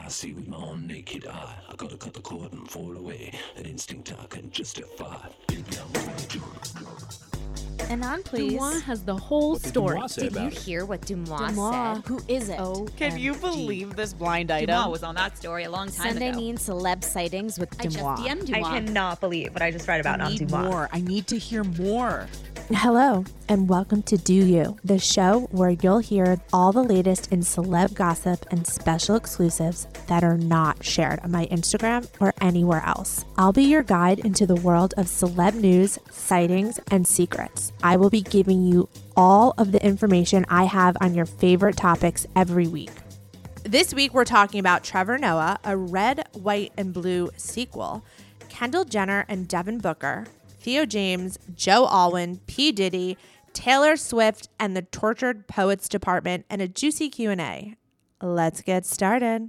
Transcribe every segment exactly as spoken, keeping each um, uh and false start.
I see with my own naked eye. I gotta cut the cord and fall away. An instinct I can justify. Baby, I'm gonna do it. Anon, please. Dumois has the whole What did story. Dumois say Did you about it? hear what Dumois, Dumois. said? Who is it? Oh, Can you believe this blind item? Dumois was on that story a long time Sunday ago. mean celeb sightings with I just Dumois. D M'd I Dumois. cannot believe what I just read about I on need Dumois. more. I need to hear more. Hello, and welcome to Do You, the show where you'll hear all the latest in celeb gossip and special exclusives that are not shared on my Instagram or anywhere else. I'll be your guide into the world of celeb news, sightings, and secrets. I will be giving you all of the information I have on your favorite topics every week. This week, we're talking about Trevor Noah, a Red, White, and Blue sequel, Kendall Jenner and Devin Booker, Theo James, Joe Alwyn, P. Diddy, Taylor Swift, and the Tortured Poets Department, and a juicy Q and A. Let's get started.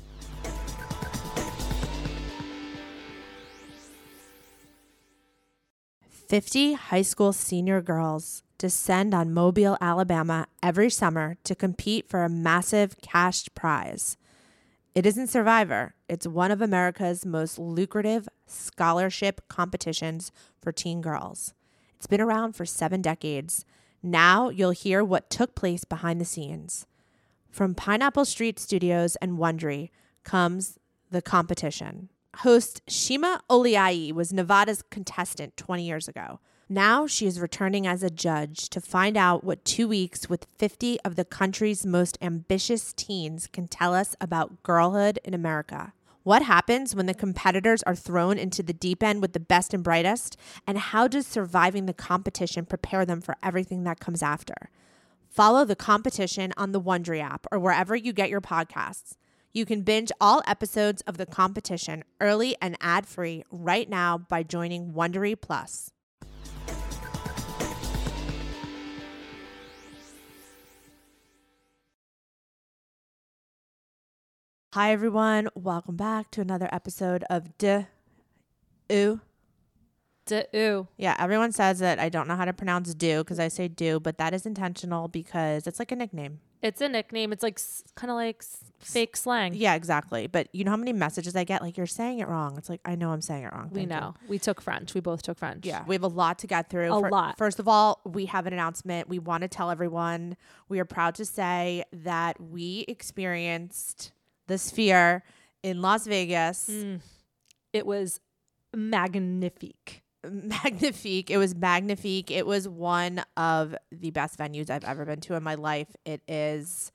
fifty high school senior girls descend on Mobile, Alabama every summer to compete for a massive cash prize. It isn't Survivor. It's one of America's most lucrative scholarship competitions for teen girls. It's been around for seven decades. Now you'll hear what took place behind the scenes. From Pineapple Street Studios and Wondery comes The Competition. Host Shima Oliai was Nevada's contestant twenty years ago. Now she is returning as a judge to find out what two weeks with fifty of the country's most ambitious teens can tell us about girlhood in America. What happens when the competitors are thrown into the deep end with the best and brightest? And how does surviving the competition prepare them for everything that comes after? Follow The Competition on the Wondery app or wherever you get your podcasts. You can binge all episodes of The Competition early and ad-free right now by joining Wondery Plus. Hi, everyone. Welcome back to another episode of D Ooh. D-ooh. Yeah, everyone says that I don't know how to pronounce do because I say do, but that is intentional because it's like a nickname. It's a nickname. It's like s- kind of like s- fake slang. Yeah, exactly. But you know how many messages I get? Like, you're saying it wrong. It's like, I know I'm saying it wrong. We Thank know. We took French. We both took French. You. Yeah, we have a lot to get through. A Fir- lot. First of all, we have an announcement. We want to tell everyone we are proud to say that we experienced the Sphere in Las Vegas. Mm. It was magnifique. Magnifique. It was magnifique. It was one of the best venues I've ever been to in my life. It is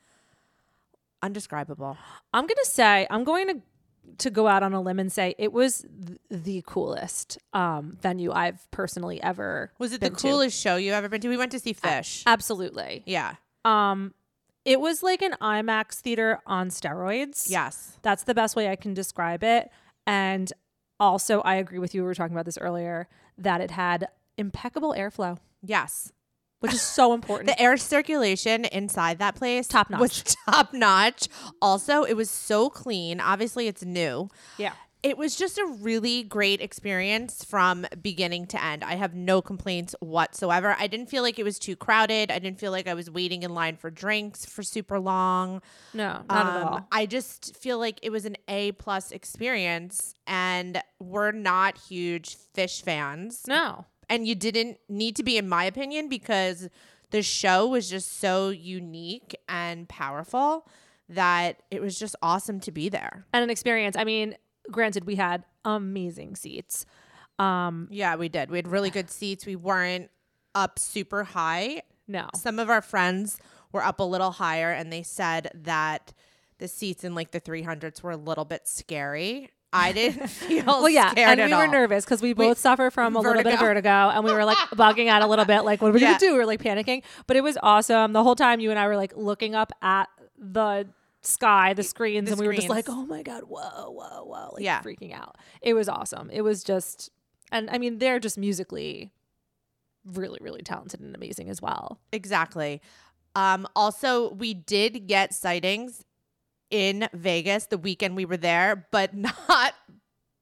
undescribable. I'm going to say, I'm going to to go out on a limb and say it was th- the coolest um, venue I've personally ever Was it the been to. coolest show you've ever been to? We went to see Fish. A- absolutely. Yeah. Um, it was like an IMAX theater on steroids. Yes. That's the best way I can describe it. And also, I agree with you. We were talking about this earlier, that it had impeccable airflow, Yes. which is so important. The air circulation inside that place Top notch. was top notch. Also, it was so clean. Obviously, it's new. Yeah. It was just a really great experience from beginning to end. I have no complaints whatsoever. I didn't feel like it was too crowded. I didn't feel like I was waiting in line for drinks for super long. No, not at Um, all. I just feel like it was an A plus experience, and we're not huge Fish fans. No. And you didn't need to be, in my opinion, because the show was just so unique and powerful that it was just awesome to be there. And an experience. I mean, granted, we had amazing seats. Um, Yeah, we did. We had really good seats. We weren't up super high. no. Some of our friends were up a little higher, and they said that the seats in like the three hundreds were a little bit scary. I didn't feel Well, yeah, scared and at we were all. nervous because we both suffer from a little bit of Vertigo. vertigo, and we were like bugging out a little bit, like, what are we Yeah. gonna do? We were like panicking, but it was awesome. The whole time, you and I were like looking up at the sky, the screens, The and we were just like, screens. oh my god, whoa, whoa, whoa, like Yeah. freaking out. It was awesome. It was just, and I mean, they're just musically really, really talented and amazing as well. Exactly. Um, also, we did get sightings in Vegas the weekend we were there, but not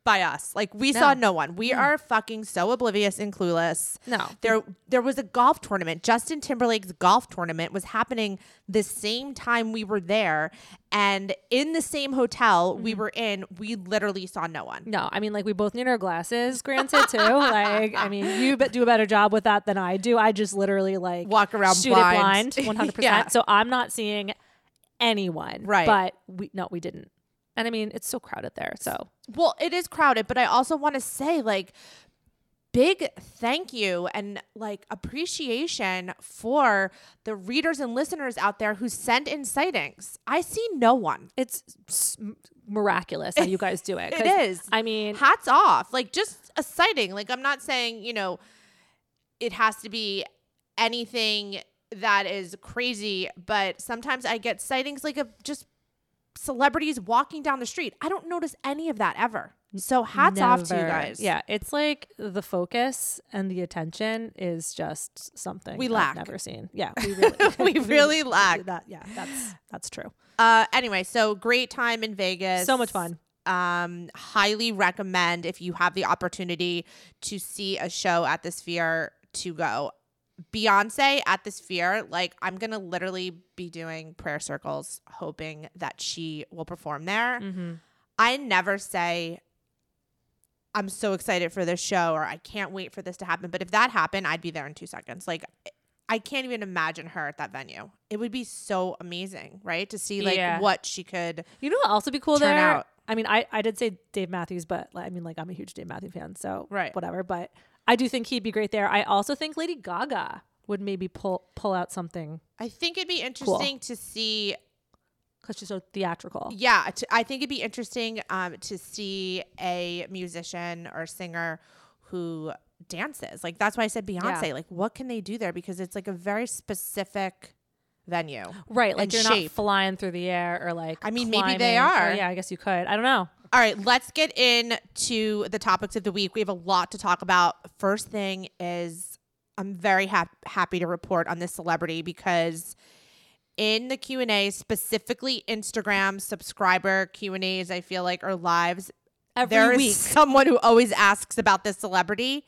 by us. Like we No. saw no one. We are fucking so oblivious and clueless. No. There there was a golf tournament. Justin Timberlake's golf tournament was happening the same time we were there, and in the same hotel we were in, we literally saw no one. No, I mean, like, we both need our glasses granted too. Like, I mean, you be- do a better job with that than I do. I just literally like Walk around shoot blind. it blind, one hundred Yeah. percent. So I'm not seeing anyone. Right. But we no, we didn't. And I mean, it's so crowded there. So Well, it is crowded, but I also want to say, like, big thank you and like appreciation for the readers and listeners out there who send in sightings. I see no one. it's s- miraculous how you guys do it. It 'Cause, is. I mean, Hats off. Like, just a sighting. Like, I'm not saying, you know, it has to be anything that is crazy, but sometimes I get sightings like of just celebrities walking down the street. I don't notice any of that ever. So hats off to you never. guys. Yeah, it's like the focus and the attention is just something We I've lack. never seen. Yeah, we really, We really lack. that. Yeah, that's that's true. Uh, anyway, so great time in Vegas. So much fun. Um, highly recommend if you have the opportunity to see a show at the Sphere to go. Beyonce at the Sphere, like I'm gonna literally be doing prayer circles, hoping that she will perform there. Mm-hmm. I never say I'm so excited for this show or I can't wait for this to happen, but if that happened, I'd be there in two seconds. Like I can't even imagine her at that venue. It would be so amazing, right? To see like Yeah. what she could. You know what else would be cool Turn there? out. I mean, I, I did say Dave Matthews, but like, I mean, like I'm a huge Dave Matthews fan, so Right. whatever. But I do think he'd be great there. I also think Lady Gaga would maybe pull pull out something I think it'd be interesting to see. because she's so theatrical. Yeah, to, I think it'd be interesting um, to see a musician or singer who dances. Like that's why I said Beyonce. Yeah. Like what can they do there? Because it's like a very specific venue. Right, like And you're shape. not flying through the air or like. I mean, maybe they climbing, or- are. yeah, I guess you could. I don't know. All right, let's get into the topics of the week. We have a lot to talk about. First thing is I'm very hap- happy to report on this celebrity because in the Q and A, specifically Instagram subscriber Q and A's, I feel like are lives. Every There is week. someone who always asks about this celebrity.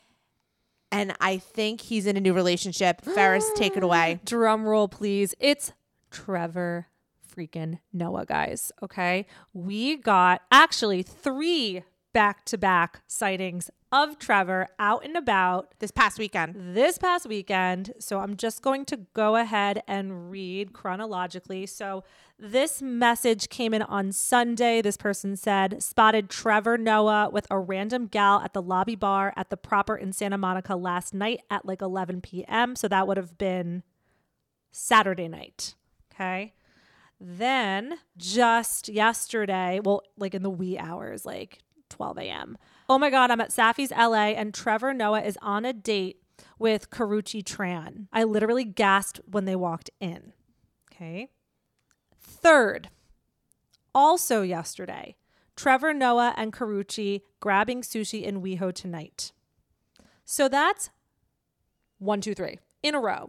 And I think he's in a new relationship. Ferris, take it away. Drum roll, please. It's Trevor freaking Noah, guys. Okay. We got actually three back to back sightings of Trevor out and about This past weekend. this past weekend. So I'm just going to go ahead and read chronologically. So this message came in on Sunday. This person said, spotted Trevor Noah with a random gal at the lobby bar at the Proper in Santa Monica last night at like eleven p.m. So that would have been Saturday night. Okay. Then just yesterday, well, like in the wee hours, like twelve a.m. Oh my God, I'm at Safi's L A and Trevor Noah is on a date with Karrueche Tran. I literally gasped when they walked in. Okay. Third, also yesterday, Trevor Noah and Karrueche grabbing sushi in WeHo tonight. So that's one, two, three in a row.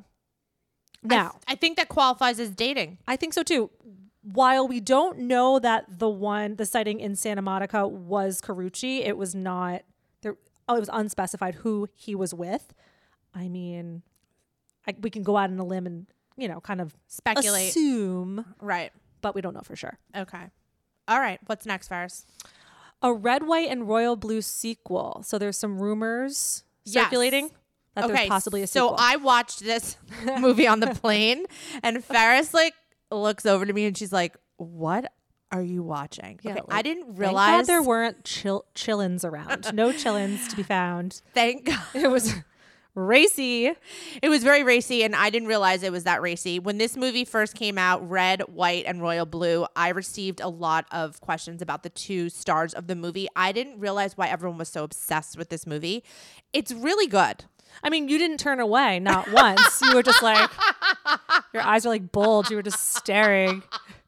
Now, I, I think that qualifies as dating. I think so too. While we don't know that the one, the sighting in Santa Monica was Karrueche, it was not there. Oh, it was unspecified who he was with. I mean, I, we can go out on a limb and, you know, kind of Speculate. assume, Right. but we don't know for sure. Okay. All right. What's next, Ferris? A Red, White, and Royal Blue sequel. So there's some rumors Yes. circulating that there's possibly a sequel. So I watched this movie on the plane, and Ferris like looks over to me and she's like, "What are you watching?" Yeah, okay, like, I didn't Thank realize God there weren't chill- chillins around. No chillins to be found. Thank God. It was racy. It was very racy, and I didn't realize it was that racy. When this movie first came out, Red, White, and Royal Blue, I received a lot of questions about the two stars of the movie. I didn't realize why everyone was so obsessed with this movie. It's really good. I mean, you didn't turn away, not once. You were just like, your eyes were like bulged. You were just staring.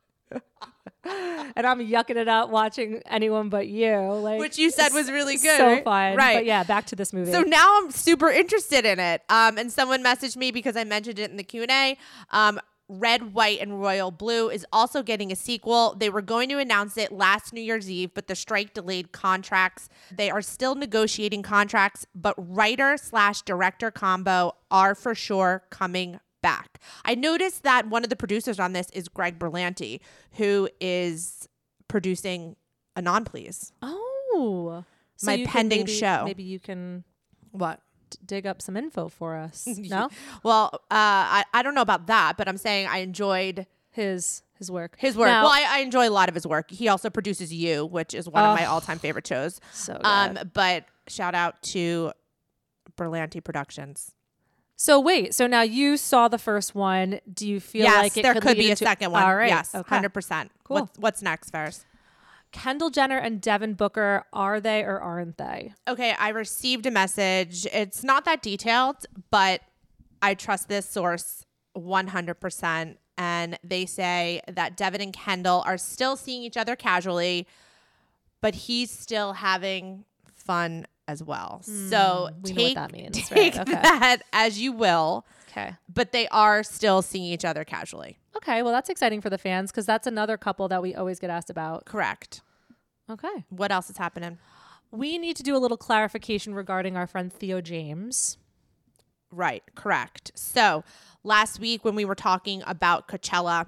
And I'm yucking it up watching Anyone But You. Like, Which you said was really good, So right? fun. Right. But yeah, back to this movie. So now I'm super interested in it. Um, and someone messaged me because I mentioned it in the Q and A. Um, Red, White, and Royal Blue is also getting a sequel. They were going to announce it last New Year's Eve, but the strike delayed contracts. They are still negotiating contracts, but writer slash director combo are for sure coming back. I noticed that one of the producers on this is Greg Berlanti, who is producing Anon Please. Oh. So My you can pending maybe- show. Maybe you can What? d- dig up some info for us. No? Well, uh, I, I don't know about that, but I'm saying I enjoyed His his work. his work. Now- well, I, I enjoy a lot of his work. He also produces You, which is one of my Oh. all-time favorite shows. So good. Um, but shout out to Berlanti Productions. So wait, so now you saw the first one. Do you feel yes, like it there could, could lead be a into- second one. All right. Yes, Okay. hundred percent. Cool. What, what's next, Ferris? Kendall Jenner and Devin Booker, are they or aren't they? Okay, I received a message. It's not that detailed, but I trust this source one hundred percent. And they say that Devin and Kendall are still seeing each other casually, but he's still having fun as well. so we know what take, that means, take right, okay. that as you will, Okay. but they are still seeing each other casually. Okay, well that's exciting for the fans because that's another couple that we always get asked about. Correct. Okay. What else is happening? We need to do a little clarification regarding our friend Theo James. Right, correct. So last week when we were talking about Coachella,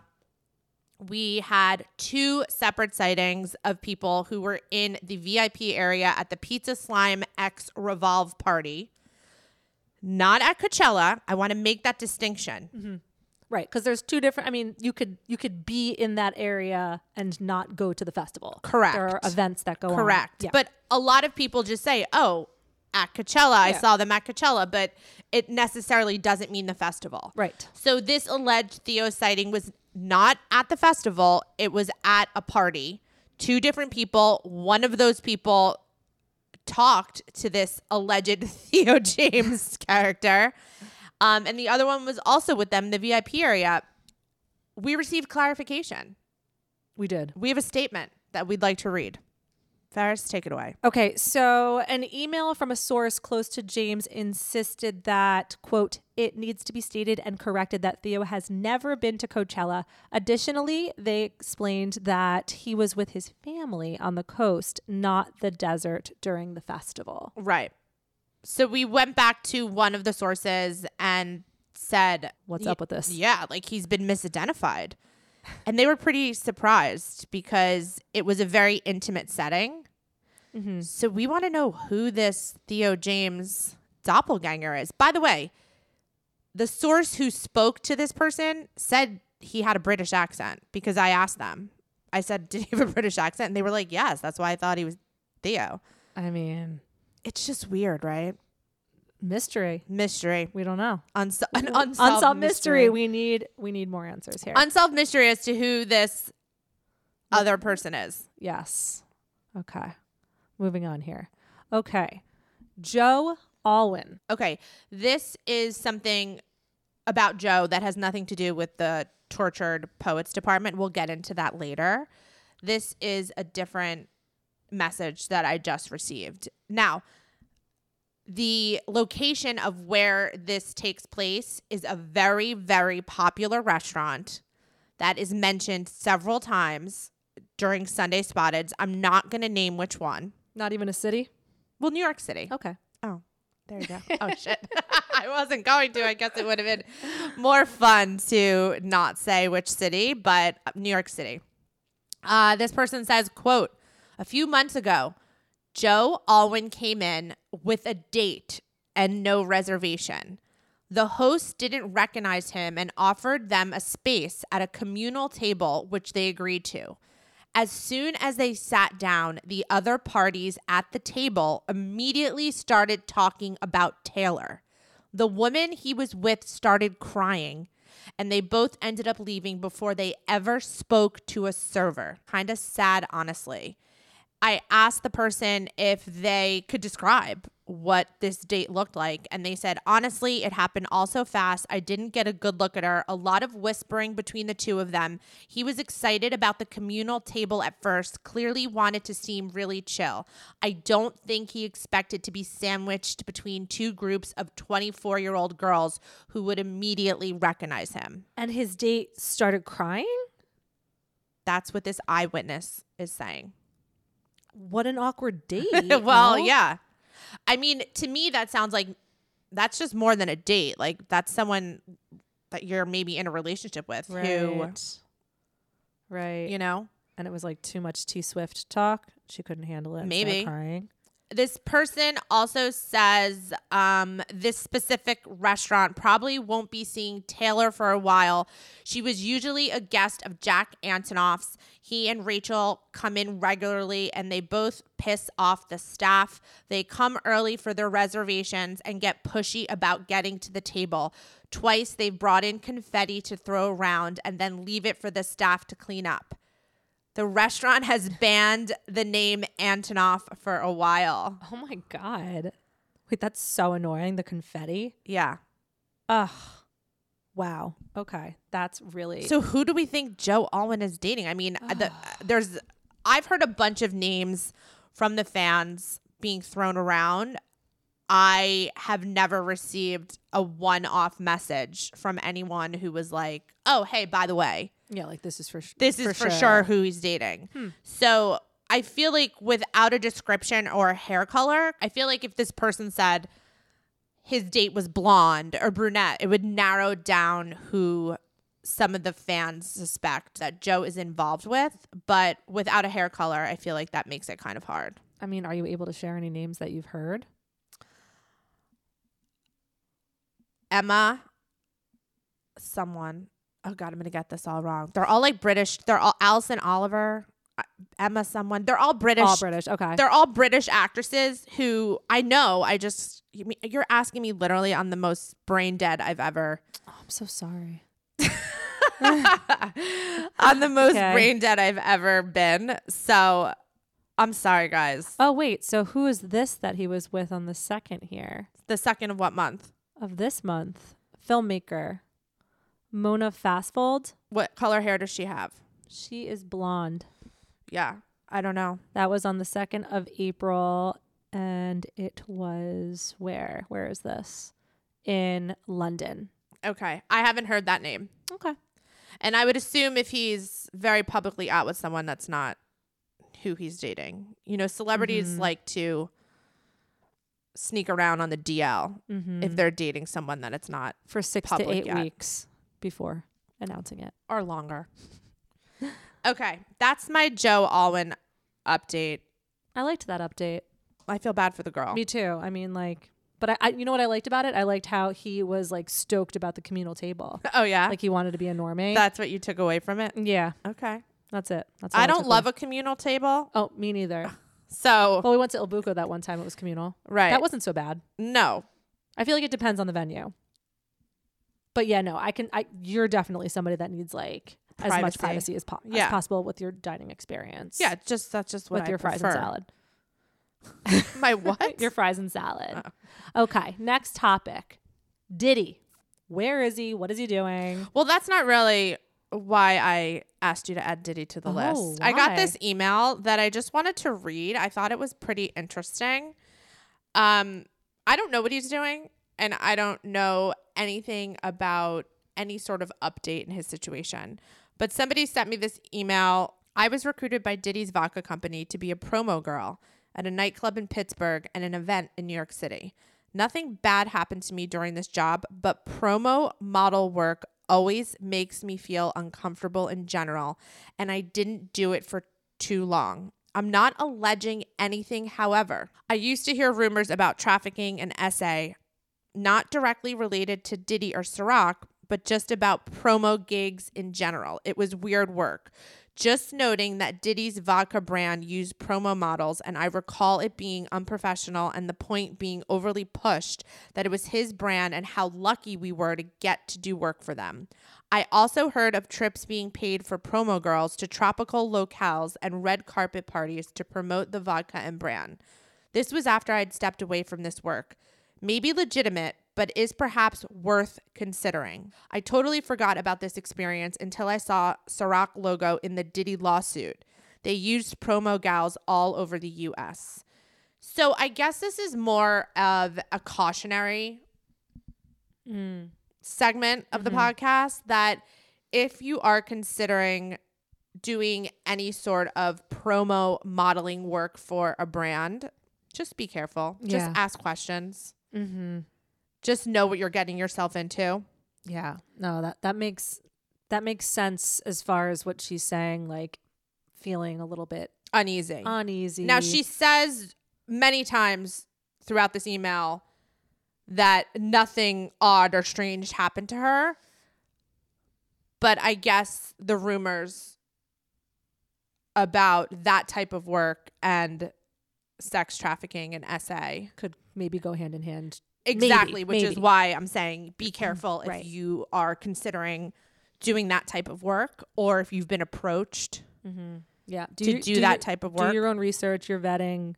we had two separate sightings of people who were in the V I P area at the Pizza Slime X Revolve party. Not at Coachella. I want to make that distinction. Mm-hmm. Right, because there's two different. I mean, you could you could be in that area and not go to the festival. Correct. There are events that go on. Correct. Yeah. But a lot of people just say, oh, at Coachella, I Yeah. saw them at Coachella, but it necessarily doesn't mean the festival. Right. So this alleged Theo sighting was not at the festival. It was at a party. Two different people. One of those people talked to this alleged Theo James character. Um, and the other one was also with them in the V I P area. We received clarification. We did. We have a statement that we'd like to read. Ferris, take it away. Okay, so an email from a source close to James insisted that, quote, it needs to be stated and corrected that Theo has never been to Coachella. Additionally, they explained that he was with his family on the coast, not the desert during the festival. Right. So we went back to one of the sources and said, What's up with this? Yeah, like he's been misidentified. And they were pretty surprised because it was a very intimate setting. Mm-hmm. So we want to know who this Theo James doppelganger is. By the way, the source who spoke to this person said he had a British accent because I asked them. I said, did he have a British accent? And they were like, yes, that's why I thought he was Theo. I mean, It's just weird, right? mystery. Mystery. We don't know. Unso- an unsolved, Unsolved mystery. mystery. We need we need more answers here. Unsolved mystery as to who this other person is. Yes. Okay. Moving on here. Okay. Joe Alwyn. Okay, this is something about Joe that has nothing to do with the tortured poets department. We'll get into that later. This is a different message that I just received. Now, the location of where this takes place is a very, very popular restaurant that is mentioned several times during Sunday Spotteds. I'm not going to name which one. Not even a city? Well, New York City. Okay. Oh, there you go. Oh, shit. I wasn't going to. I guess it would have been more fun to not say which city, but New York City. Uh, this person says, quote, a few months ago, Joe Alwyn came in with a date and no reservation. The host didn't recognize him and offered them a space at a communal table, which they agreed to. As soon as they sat down, the other parties at the table immediately started talking about Taylor. The woman he was with started crying, and they both ended up leaving before they ever spoke to a server. Kind of sad, honestly. I asked the person if they could describe what this date looked like. And they said, honestly, it happened all so fast. I didn't get a good look at her. A lot of whispering between the two of them. He was excited about the communal table at first, clearly wanted to seem really chill. I don't think he expected to be sandwiched between two groups of twenty-four-year-old girls who would immediately recognize him. And his date started crying? That's what this eyewitness is saying. What an awkward date. Well, no? yeah. I mean, to me, that sounds like that's just more than a date. Like, that's someone that you're maybe in a relationship with who, Right. Right. you know, And it was like too much T Swift talk. She couldn't handle it. and started Maybe. crying. this person also says um, this specific restaurant probably won't be seeing Taylor for a while. She was usually a guest of Jack Antonoff's. He and Rachel come in regularly and they both piss off the staff. They come early for their reservations and get pushy about getting to the table. Twice they've brought in confetti to throw around and then leave it for the staff to clean up. The restaurant has banned the name Antonoff for a while. Oh my God. Wait, that's so annoying. The confetti. Yeah. Ugh. Wow. Okay. That's really. So who do we think Joe Alwyn is dating? I mean, the, there's I've heard a bunch of names from the fans being thrown around. I have never received a one-off message from anyone who was like, "Oh, hey, by the way, yeah, like this is for sh- this is for sure who he's dating." Hmm. So I feel like without a description or a hair color, I feel like if this person said his date was blonde or brunette, it would narrow down who some of the fans suspect that Joe is involved with. But without a hair color, I feel like that makes it kind of hard. I mean, are you able to share any names that you've heard? Emma, someone. Oh God, I'm gonna get this all wrong. They're all like British. They're all Alison Oliver, uh, Emma, someone. They're all British. All British. Okay. They're all British actresses who I know. I just you mean- you're asking me literally on the most brain dead I've ever. Oh, I'm so sorry. on the most Okay. brain dead I've ever been. So I'm sorry, guys. Oh, wait. So who is this that he was with on the second here The second of what month? of this month? Filmmaker Mona Fastfold. What color hair does she have? She is blonde. Yeah, I don't know. That was on the second of April. And it was where? Where is this? In London. Okay, I haven't heard that name. Okay. And I would assume if he's very publicly out with someone, that's not who he's dating. You know, celebrities Mhm. like to sneak around on the D L Mm-hmm. if they're dating someone that it's not, For six public to eight yet. weeks before announcing it. or longer. Okay, that's my Joe Alwyn update. I liked that update. I feel bad for the girl. Me too. I mean, like, but I, I, you know what I liked about it? I liked how he was like stoked about the communal table. Oh, yeah? Like he wanted to be a normie. That's what you took away from it? yeah, Okay. that's it. That's all I don't took love away. a communal table. Oh, me neither. So, Well, we went to Il Buco that one time. It was communal. right. That wasn't so bad. No. I feel like it depends on the venue. But yeah, no, I can. I you're definitely somebody that needs like as much Privacy. privacy as, po- Yeah. as possible with your dining experience. Yeah, just that's just what with I your fries prefer. and salad. My what? Your fries and salad. Okay, next topic. Diddy. Where is he? What is he doing? Well, that's not really why I asked you to add Diddy to the Oh, list. I got why? this email that I just wanted to read. I thought it was pretty interesting. Um, I don't know what he's doing, and I don't know anything about any sort of update in his situation. But somebody sent me this email. I was recruited by Diddy's vodka company to be a promo girl at a nightclub in Pittsburgh and an event in New York City. Nothing bad happened to me during this job, but promo model work always makes me feel uncomfortable in general, and I didn't do it for too long. I'm not alleging anything, however. I used to hear rumors about trafficking and S A, not directly related to Diddy or Ciroc, but just about promo gigs in general. It was weird work. Just noting that Diddy's vodka brand used promo models, and I recall it being unprofessional and the point being overly pushed that it was his brand and how lucky we were to get to do work for them. I also heard of trips being paid for promo girls to tropical locales and red carpet parties to promote the vodka and brand. This was after I'd stepped away from this work. Maybe legitimate, but is perhaps worth considering. I totally forgot about this experience until I saw Ciroc logo in the Diddy lawsuit. They used promo gals all over the U S. So I guess this is more of a cautionary Mm. segment of the Mm-hmm. podcast that if you are considering doing any sort of promo modeling work for a brand, just be careful. Just Yeah. ask questions. Mm-hmm. Just know what you're getting yourself into. Yeah. No, that, that makes that makes sense as far as what she's saying, like feeling a little bit Uneasy. uneasy. Now, she says many times throughout this email that nothing odd or strange happened to her. But I guess the rumors about that type of work and sex trafficking and S A could maybe go hand in hand. exactly, Maybe, which is maybe. why I'm saying be careful Right. if you are considering doing that type of work or if you've been approached Yeah. Do to you- do, do that your- type of Do work. your own research, your vetting,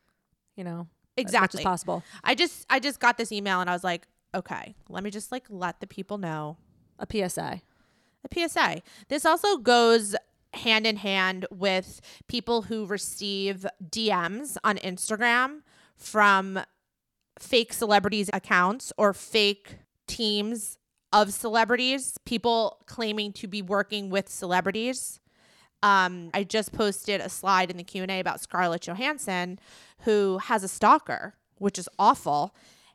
you know, as much Exactly. as possible. I just I just got this email and I was like, okay, let me just like let the people know. A P S A. A P S A. This also goes hand in hand with people who receive D Ms on Instagram from fake celebrities accounts or fake teams of celebrities, people claiming to be working with celebrities. Um, I just posted a slide in the Q and A about Scarlett Johansson, who has a stalker, which is awful.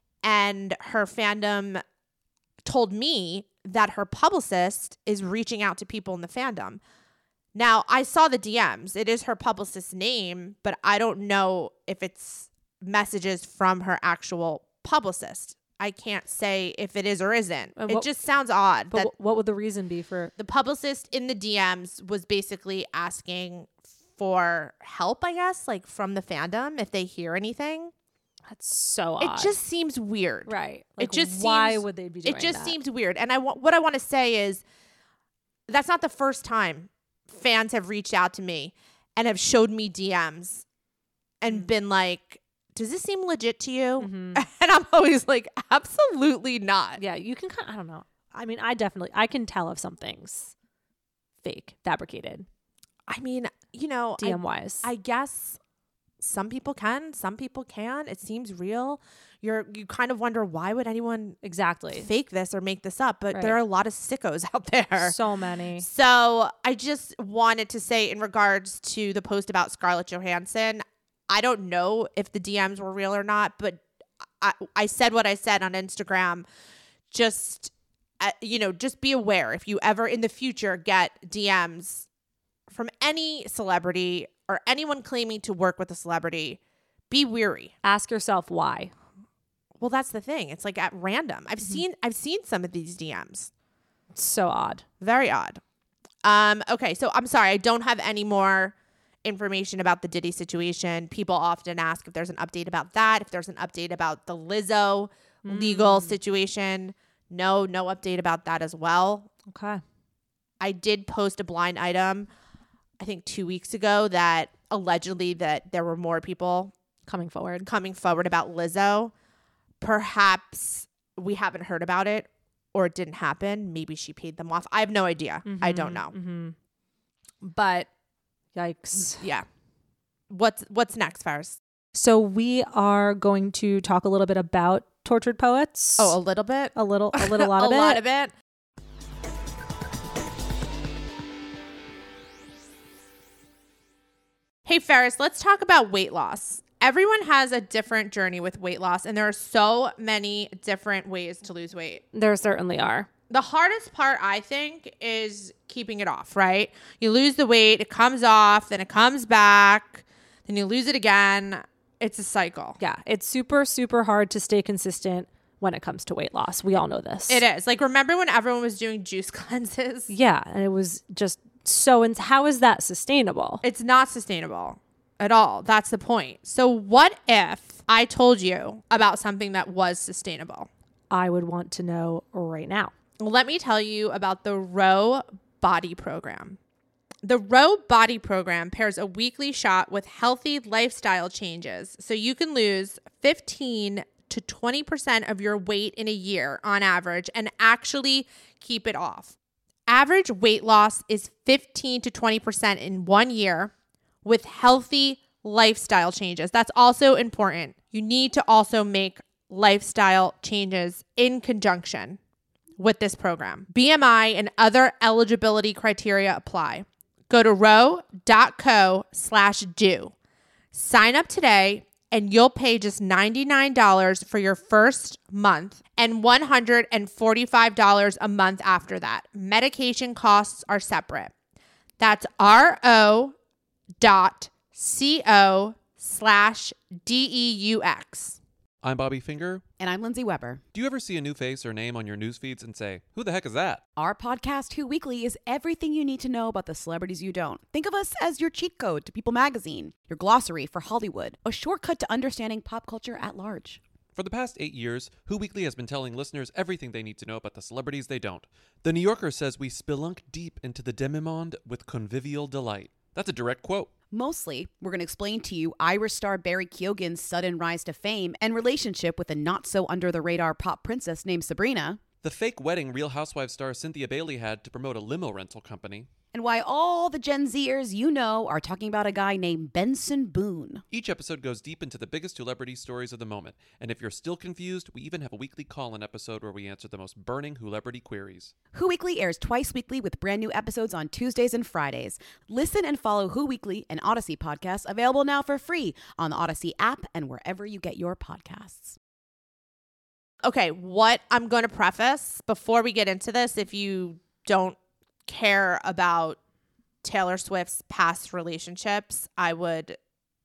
And her fandom told me that her publicist is reaching out to people in the fandom. Now, I saw the D Ms. It is her publicist's name, but I don't know if it's messages from her actual publicist. I can't say if it is or isn't. And It what- just sounds odd But that wh- what would the reason be for? the publicist in the D Ms was basically asking for help, I guess, like from the fandom if they hear anything. That's so It odd. just seems weird. right. It just why seems- would they be doing It just that? seems weird. And I wa- what I want to say is that's not the first time fans have reached out to me and have showed me D Ms and Mm. been like, does this seem legit to you? Mhm. And I'm always like, absolutely not. Yeah, you can kind of, I don't know. I mean, I definitely, I can tell if something's fake, fabricated, I mean, you know, D M wise. I, I guess some people can, some people can. It seems real. You're you kind of wonder why would anyone exactly. fake this or make this up? But Right. there are a lot of sickos out there. So many. So I just wanted to say in regards to the post about Scarlett Johansson, I don't know if the D Ms were real or not, but I, I said what I said on Instagram. Just, uh, you know, just be aware if you ever in the future get D Ms from any celebrity or anyone claiming to work with a celebrity, be weary. Ask yourself why. Well, that's the thing. It's like at random. I've seen I've seen some of these D Ms. It's so odd. Very odd. Um, okay, so I'm sorry, I don't have any more information about the Diddy situation. People often ask if there's an update about that, if there's an update about the Lizzo legal situation. No, no update about that as well. Okay. I did post a blind item, I think two weeks ago, that allegedly that there were more people Coming forward. coming forward about Lizzo. Perhaps we haven't heard about it or it didn't happen. Maybe she paid them off. I have no idea. I don't know. Mm-hmm. But Yikes. yeah. What's what's next, Faris? So we are going to talk a little bit about tortured poets. Oh, a little bit. a little, a little, lot a of it. lot of it. Hey, Ferris, let's talk about weight loss. Everyone has a different journey with weight loss, and there are so many different ways to lose weight. There certainly are. The hardest part, I think, is keeping it off, right? You lose the weight, it comes off, then it comes back, then you lose it again. It's a cycle. Yeah, it's super, super hard to stay consistent when it comes to weight loss. We all know this. It is. Like, remember when everyone was doing juice cleanses? Yeah, and it was just so. And how is that sustainable? It's not sustainable at all. That's the point. So what if I told you about something that was sustainable? I would want to know right now. Let me tell you about the Row Body Program. The Row Body Program pairs a weekly shot with healthy lifestyle changes so you can lose fifteen to twenty percent of your weight in a year on average and actually keep it off. Average weight loss is fifteen to twenty percent in one year with healthy lifestyle changes. That's also important. You need to also make lifestyle changes in conjunction with this program. B M I and other eligibility criteria apply. Go to row.co slash do. Sign up today and you'll pay just ninety-nine dollars for your first month and one hundred forty-five dollars a month after that. Medication costs are separate. That's ro dot co slash D-E-U-X. I'm Bobby Finger. And I'm Lindsay Weber. Do you ever see a new face or name on your news feeds and say, who the heck is that? Our podcast, Who Weekly, is everything you need to know about the celebrities you don't. Think of us as your cheat code to People Magazine, your glossary for Hollywood, a shortcut to understanding pop culture at large. For the past eight years, Who Weekly has been telling listeners everything they need to know about the celebrities they don't. The New Yorker says we spelunk deep into the demi-monde with convivial delight. That's a direct quote. Mostly, we're going to explain to you Irish star Barry Keoghan's sudden rise to fame and relationship with a not-so-under-the-radar pop princess named Sabrina. The fake wedding Real Housewives star Cynthia Bailey had to promote a limo rental company. And why all the Gen Zers you know are talking about a guy named Benson Boone. Each episode goes deep into the biggest celebrity stories of the moment. And if you're still confused, we even have a weekly call-in episode where we answer the most burning Wholebrity queries. Who Weekly airs twice weekly with brand new episodes on Tuesdays and Fridays. Listen and follow Who Weekly, an Odyssey podcast, available now for free on the Odyssey app and wherever you get your podcasts. Okay, what I'm going to preface before we get into this, if you don't care about Taylor Swift's past relationships, I would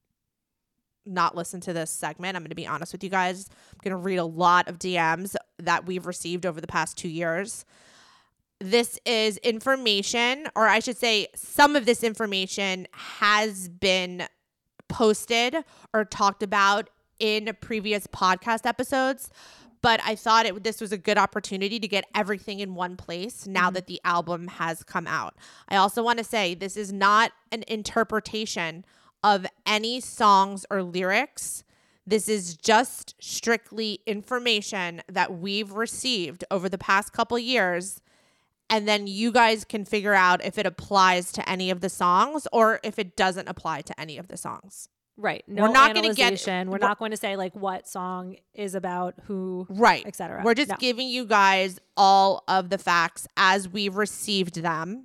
not listen to this segment. I'm going to be honest with you guys. I'm going to read a lot of D Ms that we've received over the past two years. This is information, or I should say some of this information has been posted or talked about in previous podcast episodes. But I thought it this was a good opportunity to get everything in one place now mm-hmm. that the album has come out. I also want to say this is not an interpretation of any songs or lyrics. This is just strictly information that we've received over the past couple years. And then you guys can figure out if it applies to any of the songs or if it doesn't apply to any of the songs. Right. No we're not going to get. We're not going to say like what song is about who, right, et cetera. We're just no. giving you guys all of the facts as we've received them,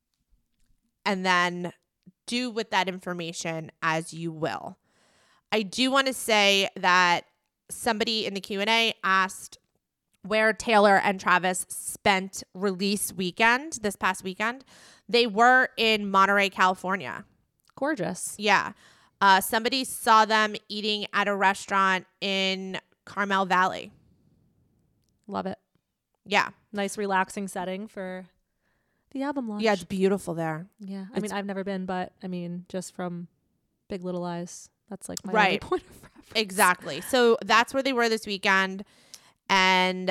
and then do with that information as you will. I do want to say that somebody in the Q and A asked where Taylor and Travis spent release weekend this past weekend. They were in Monterey, California. Gorgeous. Yeah. Uh, somebody saw them eating at a restaurant in Carmel Valley. Love it. Yeah. Nice relaxing setting for the album launch. Yeah, it's beautiful there. Yeah. I It's- mean, I've never been, but I mean, just from Big Little Lies, that's like my Right. only point of reference. Exactly. So that's where they were this weekend. And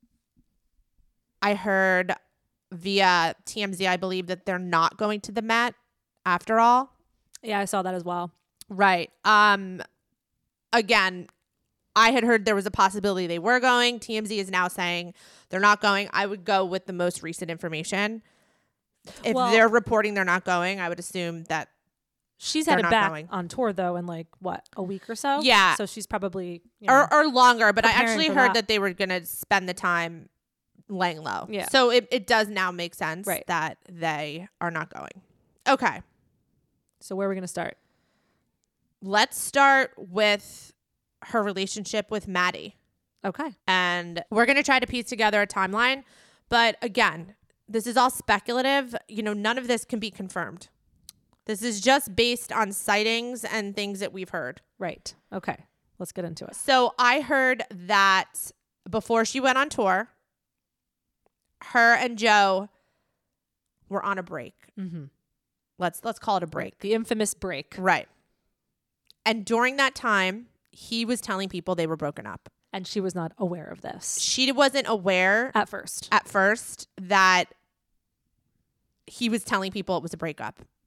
I heard via T M Z, I believe, that they're not going to the Met after all. Yeah, I saw that as well. Right. Um. Again, I had heard there was a possibility they were going. T M Z is now saying they're not going. I would go with the most recent information. If Well- they're reporting they're not going, I would assume that She's They're headed not back going. on tour though in like what, a week or so? Yeah. So she's probably you know, or or longer. But I preparing actually for heard that. that they were going to spend the time laying low. Yeah. So it, it does now make sense Right. that they are not going. Okay. So where are we gonna start? Let's start with her relationship with Maddie. Okay. And we're going to try to piece together a timeline. But again, this is all speculative. You know, none of this can be confirmed. This is just based on sightings and things that we've heard. Right. Okay. Let's get into it. So I heard that before she went on tour, her and Joe were on a break. Mm-hmm. Let's let's call it a break. The infamous break. Right. And during that time, he was telling people they were broken up. And she was not aware of this She wasn't aware at first. at first that he was telling people it was a breakup.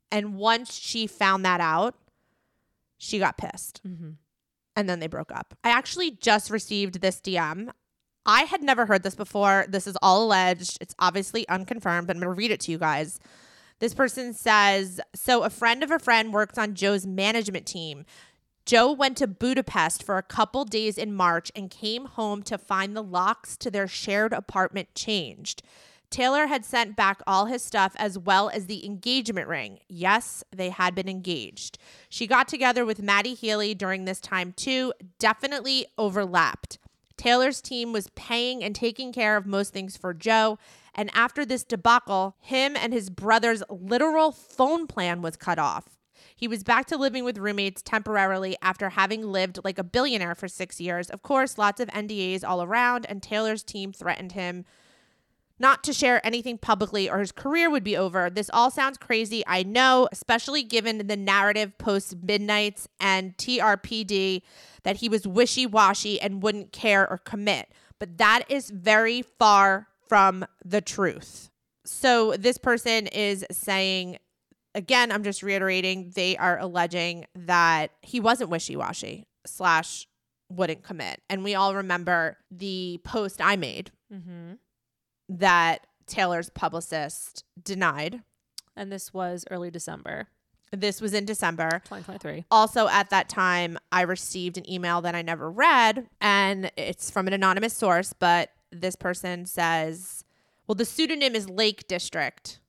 And once she found that out, she got pissed. Mm-hmm. And then they broke up. I actually just received this D M. I had never heard this before. This is all alleged. It's obviously unconfirmed, but I'm going to read it to you guys. This person says, so a friend of a friend works on Joe's management team. Joe went to Budapest for a couple days in March and came home to find the locks to their shared apartment changed. Taylor had sent back all his stuff as well as the engagement ring. Yes, they had been engaged. She got together with Maddie Healy during this time too. Definitely overlapped. Taylor's team was paying and taking care of most things for Joe. And after this debacle, him and his brother's literal phone plan was cut off. He was back to living with roommates temporarily after having lived like a billionaire for six years. Of course, lots of N D As all around, and Taylor's team threatened him not to share anything publicly or his career would be over. This all sounds crazy, I know, especially given the narrative post-Midnights and T R P D that he was wishy-washy and wouldn't care or commit. But that is very far from the truth. So this person is saying, again, I'm just reiterating, they are alleging that he wasn't wishy-washy slash wouldn't commit. And we all remember the post I made Mm-hmm. that Taylor's publicist denied. And this was early December This was in December. twenty twenty-three. Also, at that time, I received an email that I never read, and it's from an anonymous source, but this person says, well, the pseudonym is Lake District.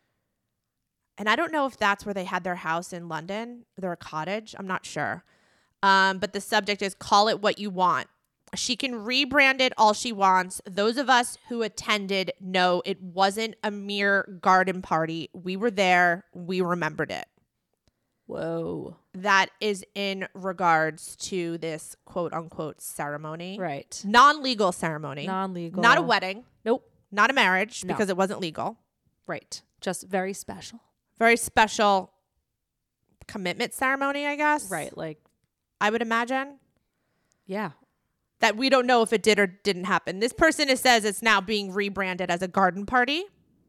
And I don't know if that's where they had their house in London, their cottage. I'm not sure. Um, but the subject is call it what you want. She can rebrand it all she wants. Those of us who attended know it wasn't a mere garden party. We were there. We remembered it. Whoa. That is in regards to this quote unquote ceremony. Right. Non-legal ceremony. Non-legal. Not a wedding. Nope. Not a marriage No. because it wasn't legal. Right. Just very special. Very special commitment ceremony, I guess. Right. Like, I would imagine. yeah. That we don't know if it did or didn't happen. This person is, says it's now being rebranded as a garden party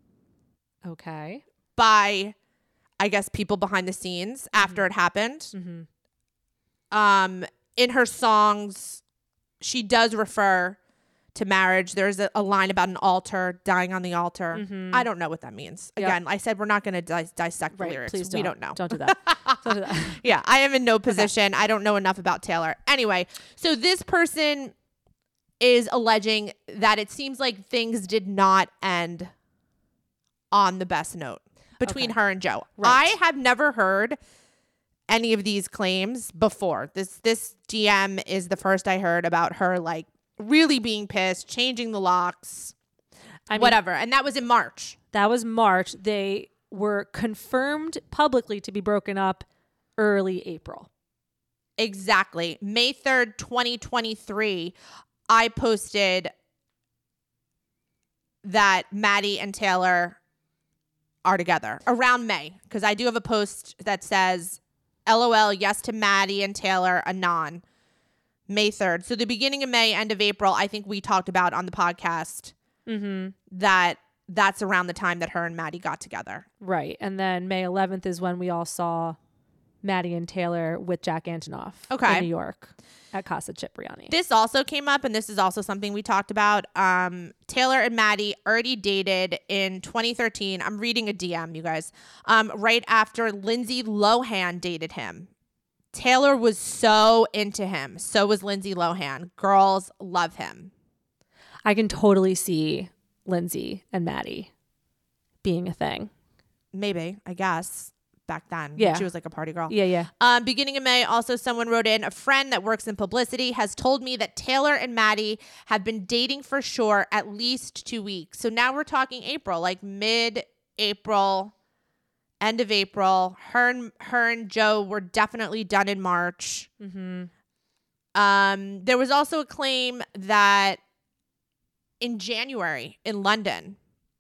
Okay. by, I guess, people behind the scenes after it happened. Mm-hmm. Um, in her songs, she does refer to marriage. There's a, a line about an altar, dying on the altar. Mhm. I don't know what that means. Yep. Again, I said we're not going to dis- dissect the Right. lyrics. Please don't. We don't know. Don't do that. Don't do that. Yeah, I am in no position. I don't know enough about Taylor. Anyway, so this person is alleging that it seems like things did not end on the best note between Okay. her and Joe. Right. I have never heard any of these claims before. This this D M is the first I heard about her like really being pissed, changing the locks, I mean, whatever. And that was in March. that was March. They were confirmed publicly to be broken up early April. Exactly. May third, twenty twenty-three, I posted that Maddie and Taylor are together around May because I do have a post that says LOL, yes to Maddie and Taylor, anon. May third. So the beginning of May, end of April, I think we talked about on the podcast Mm-hmm. that that's around the time that her and Maddie got together. Right. And then May eleventh is when we all saw Maddie and Taylor with Jack Antonoff Okay. in New York at Casa Cipriani. This also came up, and this is also something we talked about. Um, Taylor and Maddie already dated in twenty thirteen. I'm reading a D M, you guys. Um, right after Lindsay Lohan dated him. Taylor was so into him. So was Lindsay Lohan. Girls love him. I can totally see Lindsay and Maddie being a thing. Maybe, I guess, back then. Yeah. She was like a party girl. Yeah, yeah. Um, beginning of May, also someone wrote in, a friend that works in publicity has told me that Taylor and Maddie have been dating for sure at least two weeks. So now we're talking April, like mid-April, end of April. Her and, her and Joe were definitely done in March. Mm-hmm. Um, there was also a claim that in January in London,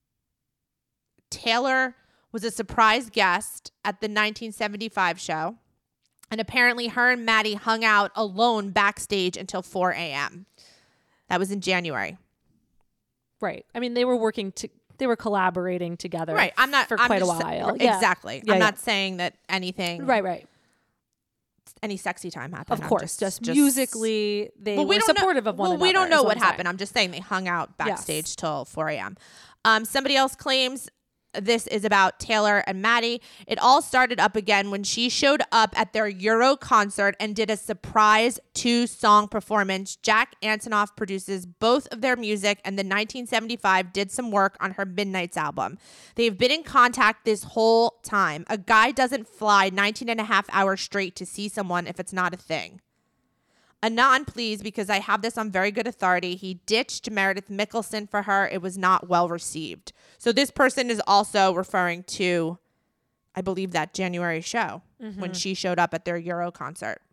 Taylor was a surprise guest at the nineteen seventy-five show. And apparently her and Maddie hung out alone backstage until four a.m. That was in January. Right. I mean, they were working to they were collaborating together. Right. I'm not for I'm quite a just sa- while. Exactly. Yeah, I'm yeah. not saying that anything. Right, right. Any sexy time happened. Of I'm course, just, just, just musically, they Well, were don't know- supportive of one well, another. we don't is know what I'm saying. happened. I'm just saying they hung out backstage Yes. till four a.m. Um, somebody else claims this is about Taylor and Maddie. It all started up again when she showed up at their Euro concert and did a surprise two-song performance. Jack Antonoff produces both of their music, and the nineteen seventy-five did some work on her Midnights album. They've been in contact this whole time. A guy doesn't fly nineteen and a half hours straight to see someone if it's not a thing. Anon, please, because I have this on very good authority. He ditched Meredith Mickelson for her. It was not well received. So this person is also referring to, I believe, that January show Mm-hmm. when she showed up at their Euro concert.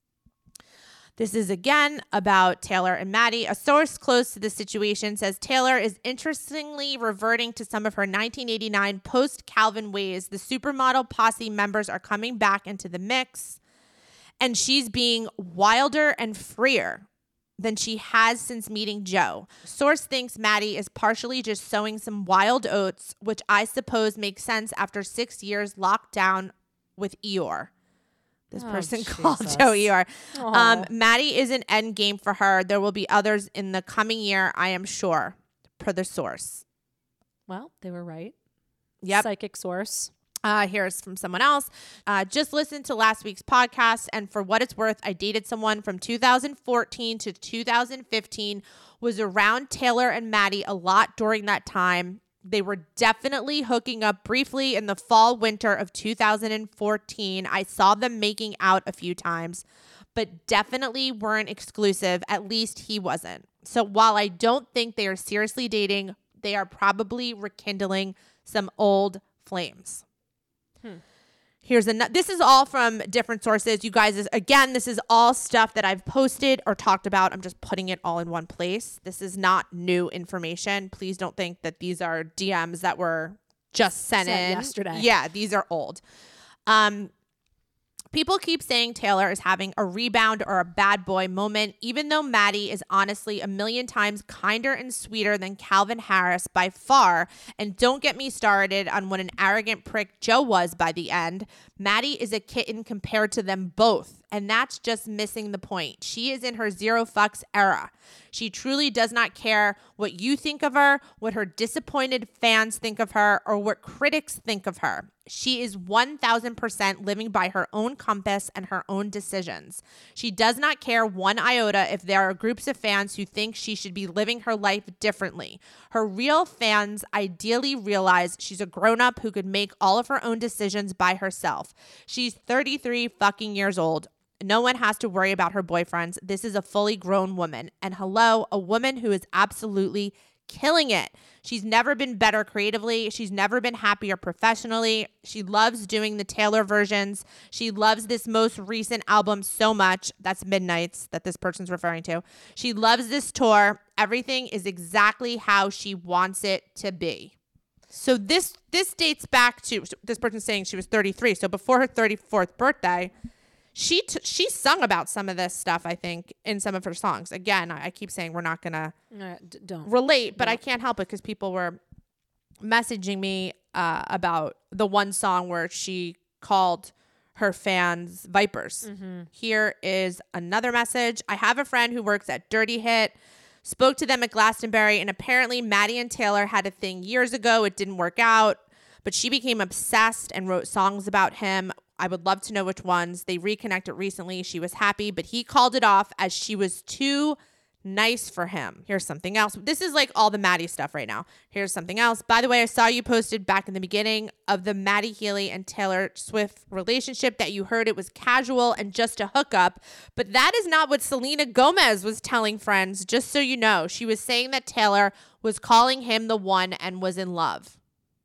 This is again about Taylor and Maddie. A source close to the situation says Taylor is interestingly reverting to some of her nineteen eighty-nine post-Calvin ways. The supermodel posse members are coming back into the mix, and she's being wilder and freer than she has since meeting Joe. Source thinks Maddie is partially just sowing some wild oats, which I suppose makes sense after six years locked down with Eeyore. This Oh, person Jesus. called Joe Eeyore. Um, Aw. Maddie is an end game for her. There will be others in the coming year, I am sure, per the source. Well, they were right. Yep. Psychic source. Uh, here's from someone else. Uh, just listened to last week's podcast, and for what it's worth, I dated someone from two thousand fourteen to two thousand fifteen, was around Taylor and Maddie a lot during that time. They were definitely hooking up briefly in the fall, winter of two thousand fourteen. I saw them making out a few times, but definitely weren't exclusive. At least he wasn't. So while I don't think they are seriously dating, they are probably rekindling some old flames. Here's another. This is all from different sources. You guys, is, again, this is all stuff that I've posted or talked about. I'm just putting it all in one place. This is not new information. Please don't think that these are D Ms that were just sent Sent in yesterday. Yeah, these are old. Um, people keep saying Taylor is having a rebound or a bad boy moment, even though Maddie is honestly a million times kinder and sweeter than Calvin Harris by far. And don't get me started on what an arrogant prick Joe was by the end. Maddie is a kitten compared to them both, and that's just missing the point. She is in her zero fucks era. She truly does not care what you think of her, what her disappointed fans think of her, or what critics think of her. She is one thousand percent living by her own compass and her own decisions. She does not care one iota if there are groups of fans who think she should be living her life differently. Her real fans ideally realize she's a grown-up who could make all of her own decisions by herself. She's thirty-three fucking years old. No one has to worry about her boyfriends. This is a fully grown woman. And hello, a woman who is absolutely killing it. She's never been better creatively. She's never been happier professionally. She loves doing the Taylor versions. She loves this most recent album so much. That's Midnights that this person's referring to. She loves this tour. Everything is exactly how she wants it to be. So this this dates back to, this person's saying she was thirty-three. So before her thirty-fourth birthday, she t- she sung about some of this stuff, I think, in some of her songs. Again, I, I keep saying we're not going to Uh, d- don't. relate, but No. I can't help it because people were messaging me uh, about the one song where she called her fans vipers. Here is another message. I have a friend who works at Dirty Hit. Spoke to them at Glastonbury, and apparently Maddie and Taylor had a thing years ago. It didn't work out, but she became obsessed and wrote songs about him. I would love to know which ones. They reconnected recently. She was happy, but he called it off as she was too nice for him. Here's something else. This is like all the Maddie stuff right now. Here's something else. By the way, I saw you posted back in the beginning of the Maddie Healy and Taylor Swift relationship that you heard it was casual and just a hookup, but that is not what Selena Gomez was telling friends, just so you know. She was saying that Taylor was calling him the one and was in love.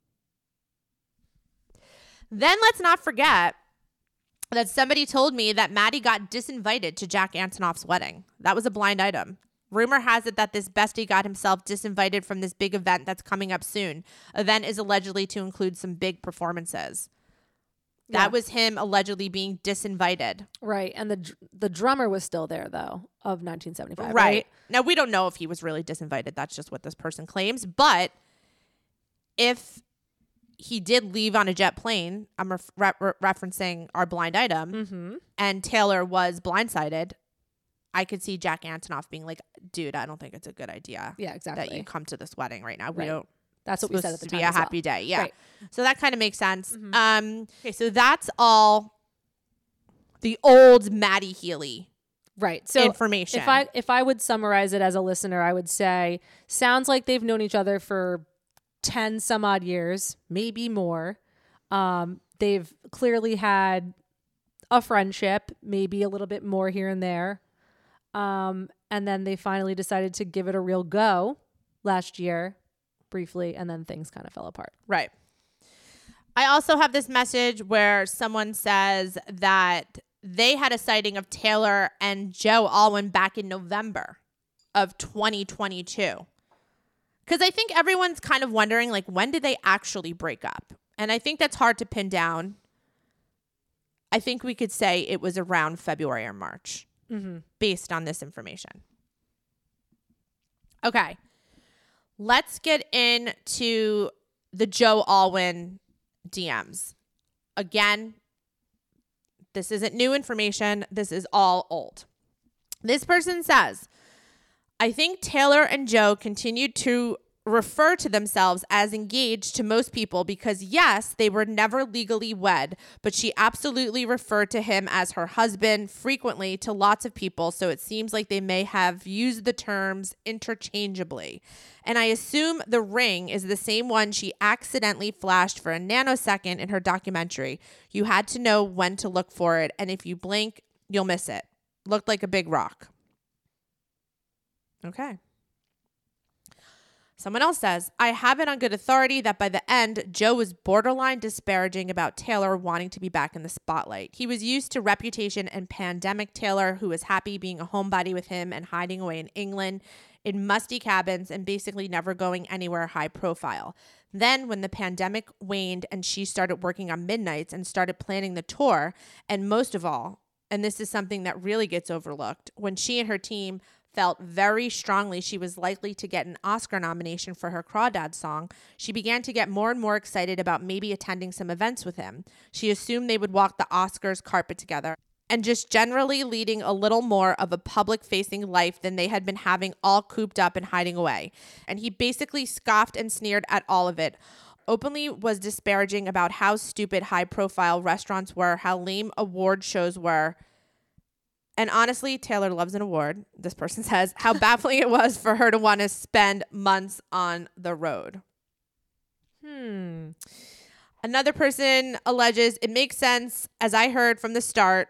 Then let's not forget that somebody told me that Maddie got disinvited to Jack Antonoff's wedding. That was a blind item. Rumor has it that this bestie got himself disinvited from this big event that's coming up soon. Event is allegedly to include some big performances. That Yeah. was him allegedly being disinvited. Right. And the dr- the drummer was still there, though, of nineteen seventy-five. Right. Right. Now, we don't know if he was really disinvited. That's just what this person claims. But if he did leave on a jet plane, I'm ref- re- re- referencing our blind item, Mm-hmm. and Taylor was blindsided, I could see Jack Antonoff being like, dude, I don't think it's a good idea Yeah, exactly. that you come to this wedding right now. We Right. don't. That's what we said at supposed the to time. be a as well. happy day. Yeah. Right. So that kind of makes sense. Mhm. Um, okay, so that's all the old Maddie Healy Right. So information. if I if I would summarize it as a listener, I would say sounds like they've known each other for ten some odd years, maybe more. Um, they've clearly had a friendship, maybe a little bit more here and there. Um, and then they finally decided to give it a real go last year, briefly, and then things kind of fell apart. Right. I also have this message where someone says that they had a sighting of Taylor and Joe Alwyn back in November of twenty twenty-two. Because I think everyone's kind of wondering, like, when did they actually break up? And I think that's hard to pin down. I think we could say it was around February or March Mm-hmm. based on this information. Okay. Let's get into the Joe Alwyn D Ms. Again, this isn't new information. This is all old. This person says, I think Taylor and Joe continued to refer to themselves as engaged to most people because, yes, they were never legally wed, but she absolutely referred to him as her husband frequently to lots of people, so it seems like they may have used the terms interchangeably. And I assume the ring is the same one she accidentally flashed for a nanosecond in her documentary. You had to know when to look for it, and if you blink, you'll miss it. Looked like a big rock. Okay. Someone else says, I have it on good authority that by the end, Joe was borderline disparaging about Taylor wanting to be back in the spotlight. He was used to reputation and pandemic Taylor, who was happy being a homebody with him and hiding away in England in musty cabins and basically never going anywhere high profile. Then when the pandemic waned and she started working on Midnights and started planning the tour, and most of all, and this is something that really gets overlooked, when she and her team felt very strongly she was likely to get an Oscar nomination for her Crawdad song, she began to get more and more excited about maybe attending some events with him. She assumed they would walk the Oscars carpet together and just generally leading a little more of a public-facing life than they had been having all cooped up and hiding away. And he basically scoffed and sneered at all of it. Openly was disparaging about how stupid high-profile restaurants were, how lame award shows were. And honestly, Taylor loves an award, this person says, how baffling it was for her to want to spend months on the road. Hmm. Another person alleges it makes sense, as I heard from the start,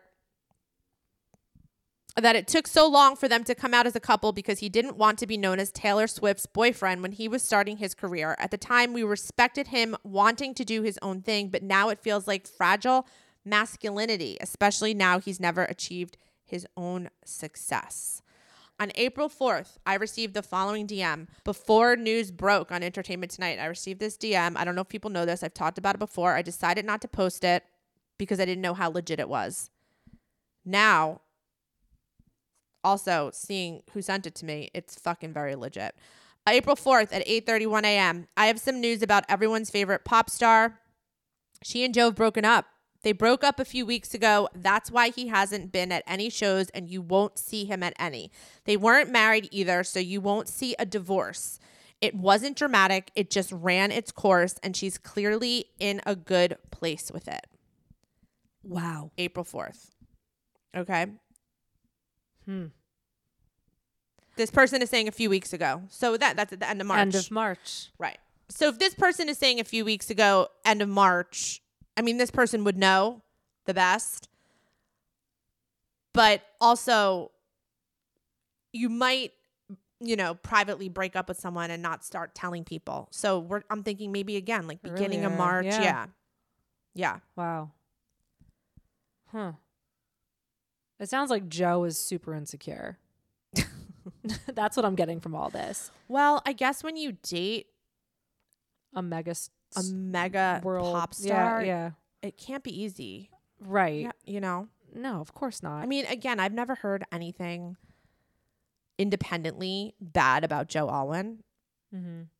that it took so long for them to come out as a couple because he didn't want to be known as Taylor Swift's boyfriend when he was starting his career. At the time, we respected him wanting to do his own thing, but now it feels like fragile masculinity, especially now he's never achieved his own success. On April fourth, I received the following D M. Before news broke on Entertainment Tonight, I received this D M. I don't know if people know this. I've talked about it before. I decided not to post it because I didn't know how legit it was. Now, also seeing who sent it to me, it's fucking very legit. April fourth at eight thirty-one a.m. I have some news about everyone's favorite pop star. She and Joe have broken up. They broke up a few weeks ago. That's why he hasn't been at any shows and you won't see him at any. They weren't married either, so you won't see a divorce. It wasn't dramatic. It just ran its course and she's clearly in a good place with it. Wow. April fourth. Okay. Hmm. This person is saying a few weeks ago. So that that's at the end of March. End of March. Right. So if this person is saying a few weeks ago, end of March, I mean, this person would know the best. But also, you might, you know, privately break up with someone and not start telling people. So we're, I'm thinking maybe again, like beginning Earlier, of March. yeah. Yeah. Yeah. Wow. Huh. It sounds like Joe is super insecure. That's what I'm getting from all this. Well, I guess when you date A mega s- a mega world pop star, Yeah, yeah. it can't be easy. Right. Yeah, you know? No, of course not. I mean, again, I've never heard anything independently bad about Joe Alwyn. mm-hmm.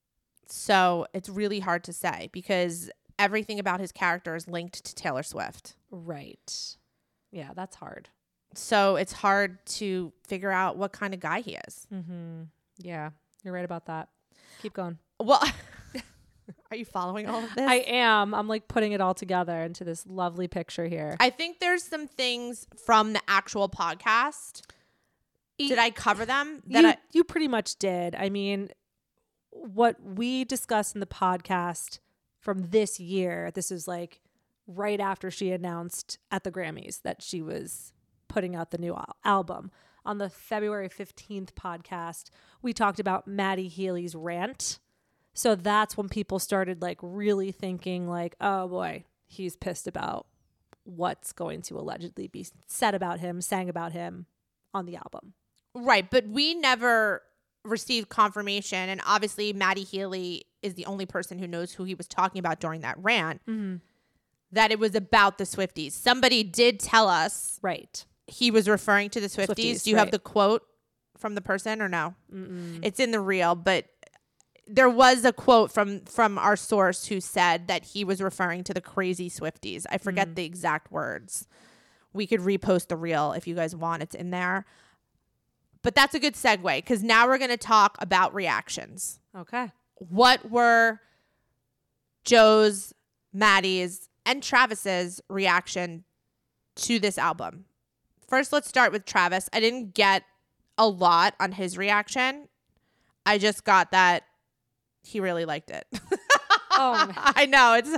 So it's really hard to say because everything about his character is linked to Taylor Swift. Right. Yeah, that's hard. So it's hard to figure out what kind of guy he is. Mm-hmm. Yeah, you're right about that. Keep going. Well, are you following all of this? I am. I'm like putting it all together into this lovely picture here. I think there's some things from the actual podcast. Did I cover them? That you, I- you pretty much did. I mean, what we discussed in the podcast from this year, this is like right after she announced at the Grammys that she was putting out the new al- album. On the February fifteenth podcast, we talked about Maddie Healy's rant. So that's when people started like really thinking like, oh boy, he's pissed about what's going to allegedly be said about him, sang about him on the album. Right, but we never received confirmation, and obviously Maddie Healy is the only person who knows who he was talking about during that rant, Mm-hmm. that it was about the Swifties. Somebody did tell us Right. he was referring to the Swifties. Swifties, Do you have right. the quote from the person or no? Mm-mm. It's in the reel, but there was a quote from from our source who said that he was referring to the crazy Swifties. I forget Mm. the exact words. We could repost the reel if you guys want. It's in there. But that's a good segue because now we're going to talk about reactions. Okay. What were Joe's, Maddie's, and Travis's reaction to this album? First, let's start with Travis. I didn't get a lot on his reaction. I just got that he really liked it. Oh, man. I know. It's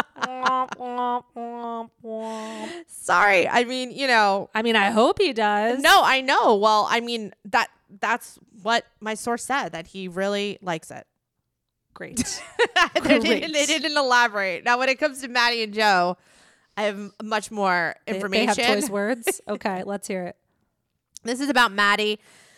sorry. I mean, you know. I mean, I hope he does. No, I know. Well, I mean, that that's what my source said, that he really likes it. Great. they, didn't, they didn't elaborate. Now, when it comes to Maddie and Joe, I have much more They- information. They have choice words. Okay, let's hear it. This is about Maddie,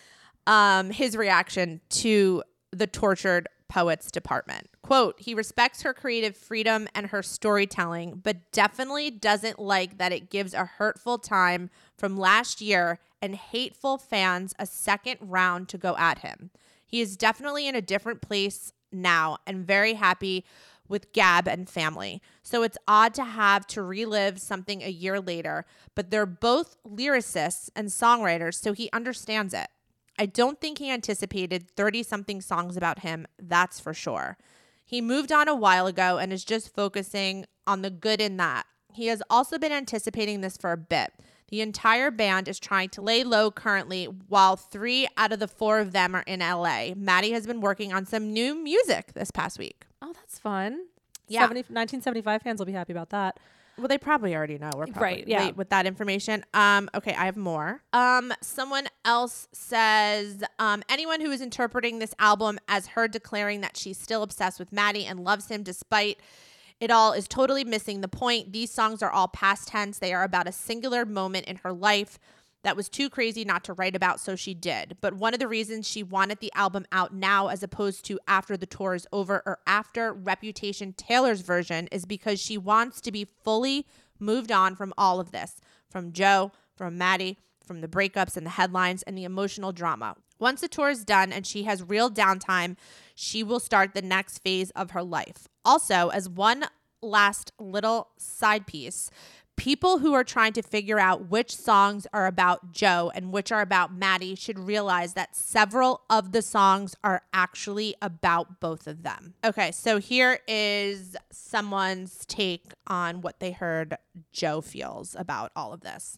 um, his reaction to the Tortured Poets Department. Quote, he respects her creative freedom and her storytelling, but definitely doesn't like that it gives a hurtful time from last year and hateful fans a second round to go at him. He is definitely in a different place now and very happy with Gab and family. So it's odd to have to relive something a year later, but they're both lyricists and songwriters, so he understands it. I don't think he anticipated thirty-something songs about him, that's for sure. He moved on a while ago and is just focusing on the good in that. He has also been anticipating this for a bit. The entire band is trying to lay low currently, while three out of the four of them are in L A. Maddie has been working on some new music this past week. Oh, that's fun. Yeah. seventy, nineteen seventy-five fans will be happy about that. Well, they probably already know. We're probably Right, yeah. late with that information. Um, okay, I have more. Um, someone else says, um, anyone who is interpreting this album as her declaring that she's still obsessed with Maddie and loves him despite it all is totally missing the point. These songs are all past tense. They are about a singular moment in her life that was too crazy not to write about, so she did. But one of the reasons she wanted the album out now as opposed to after the tour is over or after Reputation Taylor's version is because she wants to be fully moved on from all of this, from Joe, from Maddie, from the breakups and the headlines and the emotional drama. Once the tour is done and she has real downtime, she will start the next phase of her life. Also, as one last little side piece, people who are trying to figure out which songs are about Joe and which are about Maddie should realize that several of the songs are actually about both of them. Okay, so here is someone's take on what they heard Joe feels about all of this.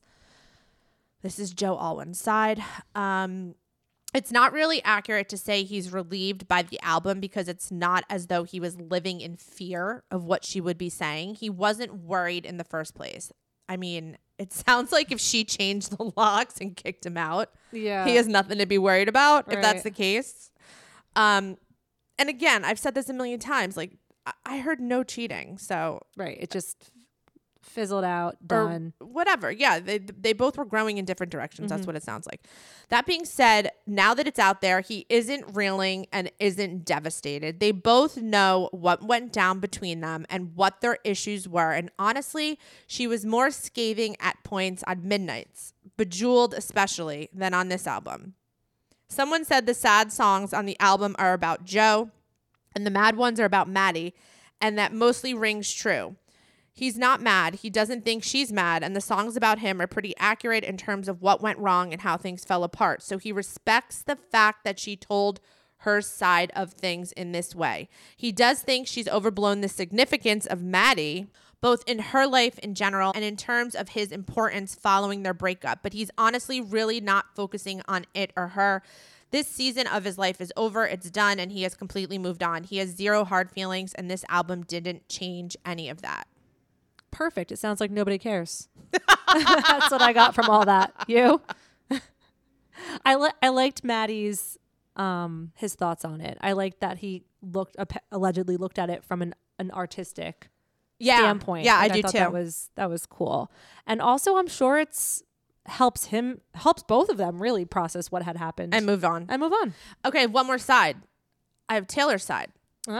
This is Joe Alwyn's side. Um, it's not really accurate to say he's relieved by the album because it's not as though he was living in fear of what she would be saying. He wasn't worried in the first place. I mean, it sounds like if she changed the locks and kicked him out, Yeah. he has nothing to be worried about, if that's Right. the case. Um, and again, I've said this a million times, like, I, I heard no cheating, so... Right. It just fizzled out, or done. whatever. Yeah, they they both were growing in different directions. Mm-hmm. That's what it sounds like. That being said, now that it's out there, he isn't reeling and isn't devastated. They both know what went down between them and what their issues were. And honestly, she was more scathing at points on Midnights, Bejeweled especially, than on this album. Someone said the sad songs on the album are about Joe. and the mad ones are about Maddie, and that mostly rings true. He's not mad. He doesn't think she's mad, and the songs about him are pretty accurate in terms of what went wrong and how things fell apart. So he respects the fact that she told her side of things in this way. He does think she's overblown the significance of Maddie, both in her life in general and in terms of his importance following their breakup, but he's honestly really not focusing on it or her. This season of his life is over, it's done, and he has completely moved on. He has zero hard feelings, and this album didn't change any of that. Perfect. It sounds like nobody cares. That's what I got from all that. You? I li- I liked Maddie's um his thoughts on it. I liked that he looked uh, allegedly looked at it from an, an artistic yeah. standpoint. Yeah, Like, I do thought too. That was that was cool. And also I'm sure it's helps him helps both of them really process what had happened. And move on. and move on. Okay, one more side. I have Taylor's side.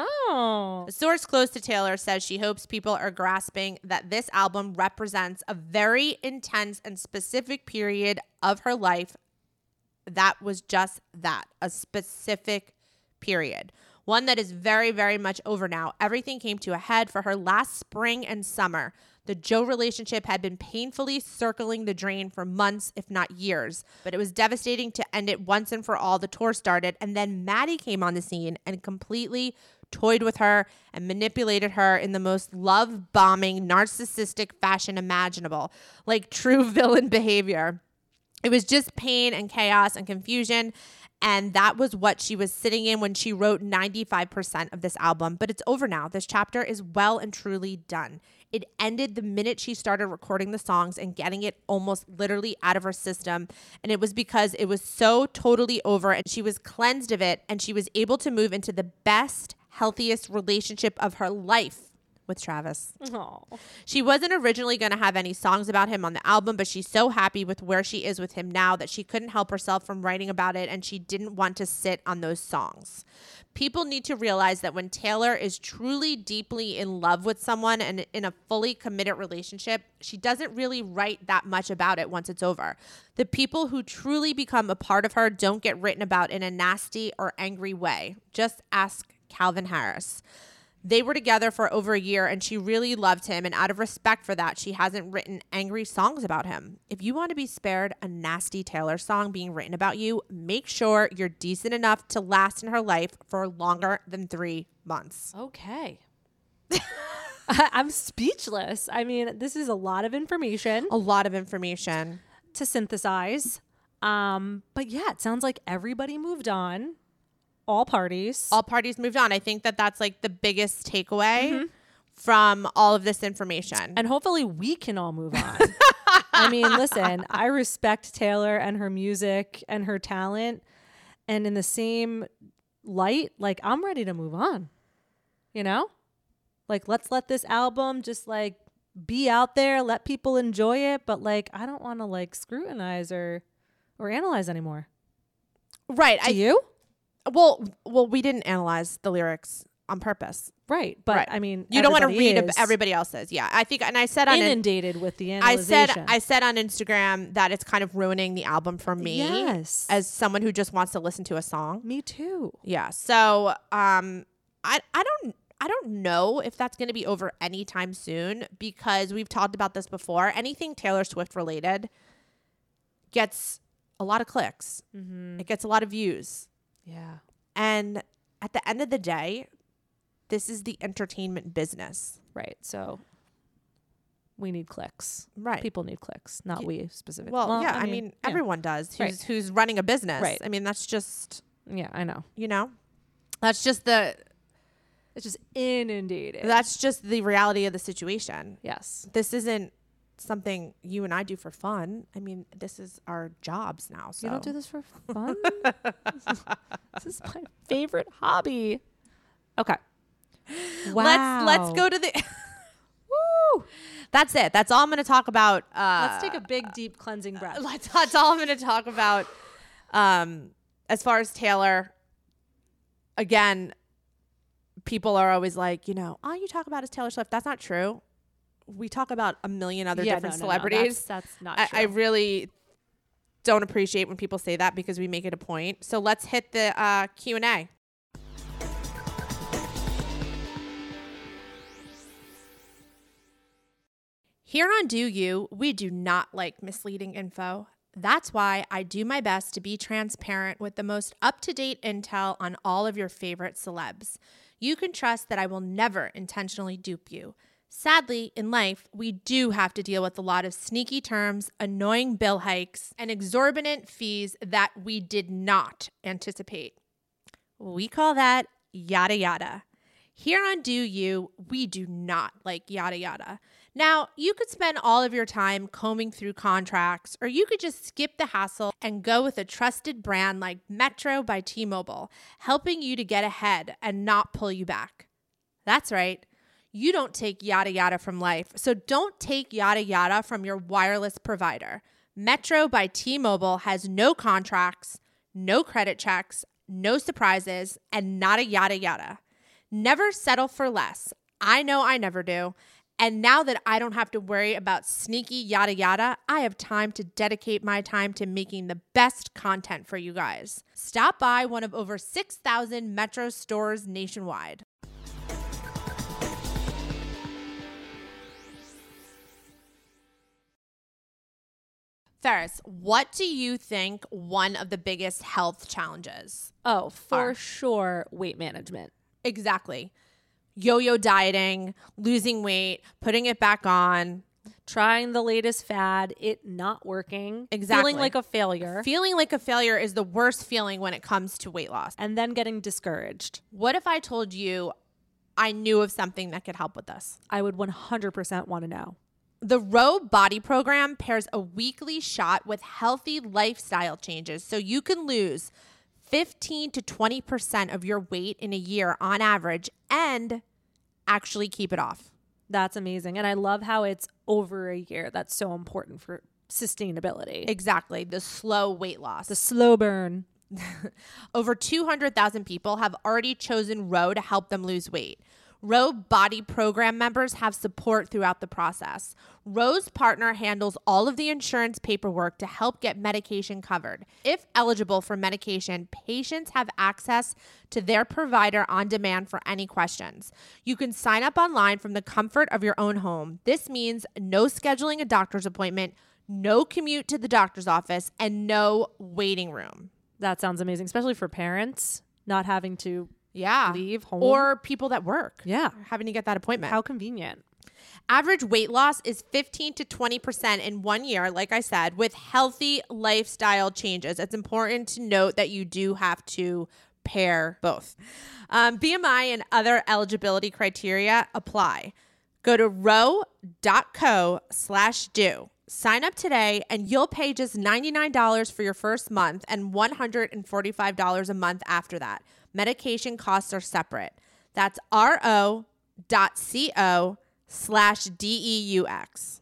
Oh. A source close to Taylor says she hopes people are grasping that this album represents a very intense and specific period of her life that was just that, a specific period. One that is very, very much over now. Everything came to a head for her last spring and summer. The Joe relationship had been painfully circling the drain for months, if not years, but it was devastating to end it once and for all. The tour started, and then Maddie came on the scene and completely toyed with her and manipulated her in the most love-bombing, narcissistic fashion imaginable, like true villain behavior. It was just pain and chaos and confusion, and that was what she was sitting in when she wrote ninety-five percent of this album. But it's over now. This chapter is well and truly done. It ended the minute she started recording the songs and getting it almost literally out of her system. And it was because it was so totally over and she was cleansed of it, and she was able to move into the best, healthiest relationship of her life with Travis. Oh. She wasn't originally going to have any songs about him on the album, but she's so happy with where she is with him now that she couldn't help herself from writing about it, and she didn't want to sit on those songs. People need to realize that when Taylor is truly deeply in love with someone and in a fully committed relationship, she doesn't really write that much about it once it's over. The people who truly become a part of her don't get written about in a nasty or angry way. Just ask Calvin Harris. They were together for over a year, and she really loved him, and out of respect for that, she hasn't written angry songs about him. If you want to be spared a nasty Taylor song being written about you, make sure you're decent enough to last in her life for longer than three months. Okay. I- I'm speechless. I mean, this is a lot of information. A lot of information to synthesize. Um, but yeah, it sounds like everybody moved on. All parties. All parties moved on. I think that that's like the biggest takeaway Mm-hmm. from all of this information. And hopefully we can all move on. I mean, listen, I respect Taylor and her music and her talent. And in the same light, like, I'm ready to move on. You know? Like, let's let this album just like be out there, let people enjoy it. But like, I don't want to like scrutinize or or analyze anymore. Right. Do I, you? Well, well, we didn't analyze the lyrics on purpose. Right. But Right. I mean, You don't want to everybody read ab- is everybody else's. Yeah. I think, and I said on, in, inundated with the I analysis. said, I said on Instagram that it's kind of ruining the album for me Yes. as someone who just wants to listen to a song. Me too. Yeah. So, um, I, I don't, I don't know if that's going to be over anytime soon, because we've talked about this before. Anything Taylor Swift related gets a lot of clicks. Mm-hmm. It gets a lot of views. Yeah. And at the end of the day, this is the entertainment business. Right. So we need clicks. Right. People need clicks, not we specifically. Well, yeah, I mean, yeah. everyone does who's Right. who's running a business. Right. I mean, that's just, Yeah, I know. you know, that's just the It's just inundated. that's just the reality of the situation. yes. This isn't something you and I do for fun. I mean, this is our jobs now. So You don't do this for fun? This is my favorite hobby. Okay. Wow. Let's let's go to the Woo! That's it. That's all I'm going to talk about. Uh, Let's take a big, deep cleansing breath. That's, that's all I'm going to talk about. Um, as far as Taylor, again, people are always like, you know, all you talk about is Taylor Swift. That's not true. We talk about a million other Yeah, different no, no, no. celebrities. That's, that's not I, true. I really don't appreciate when people say that, because we make it a point. So let's hit the uh, Q and A. Here on Do You, we do not like misleading info. That's why I do my best to be transparent with the most up-to-date intel on all of your favorite celebs. You can trust that I will never intentionally dupe you. Sadly, in life, we do have to deal with a lot of sneaky terms, annoying bill hikes, and exorbitant fees that we did not anticipate. We call that yada yada. Here on Do You, we do not like yada yada. Now, you could spend all of your time combing through contracts, or you could just skip the hassle and go with a trusted brand like Metro by T-Mobile, helping you to get ahead and not pull you back. That's right. You don't take yada yada from life, so don't take yada yada from your wireless provider. Metro by T-Mobile has no contracts, no credit checks, no surprises, and not a yada yada. Never settle for less. I know I never do. And now that I don't have to worry about sneaky yada yada, I have time to dedicate my time to making the best content for you guys. Stop by one of over six thousand Metro stores nationwide. Ferris, what do you think one of the biggest health challenges? Oh, for are? sure, weight management. Exactly. Yo-yo dieting, losing weight, putting it back on. Trying the latest fad, it not working. Exactly. Feeling like a failure. Feeling like a failure is the worst feeling when it comes to weight loss. And then getting discouraged. What if I told you I knew of something that could help with this? I would one hundred percent want to know. The Row Body Program pairs a weekly shot with healthy lifestyle changes so you can lose fifteen to twenty percent of your weight in a year on average and actually keep it off. That's amazing. And I love how it's over a year. That's so important for sustainability. Exactly. The slow weight loss. The slow burn. Over two hundred thousand people have already chosen Row to help them lose weight. Row Body Program members have support throughout the process. Row's partner handles all of the insurance paperwork to help get medication covered. If eligible for medication, patients have access to their provider on demand for any questions. You can sign up online from the comfort of your own home. This means no scheduling a doctor's appointment, no commute to the doctor's office, and no waiting room. That sounds amazing, especially for parents not having to Yeah. leave home. Or people that work. Yeah. Having to get that appointment. How convenient. Average weight loss is fifteen to twenty percent in one year, like I said, with healthy lifestyle changes. It's important to note that you do have to pair both. Um, B M I and other eligibility criteria apply. Go to row.co slash do. Sign up today and you'll pay just ninety-nine dollars for your first month and one hundred forty-five dollars a month after that. Medication costs are separate. That's ro.co slash D-E-U-X.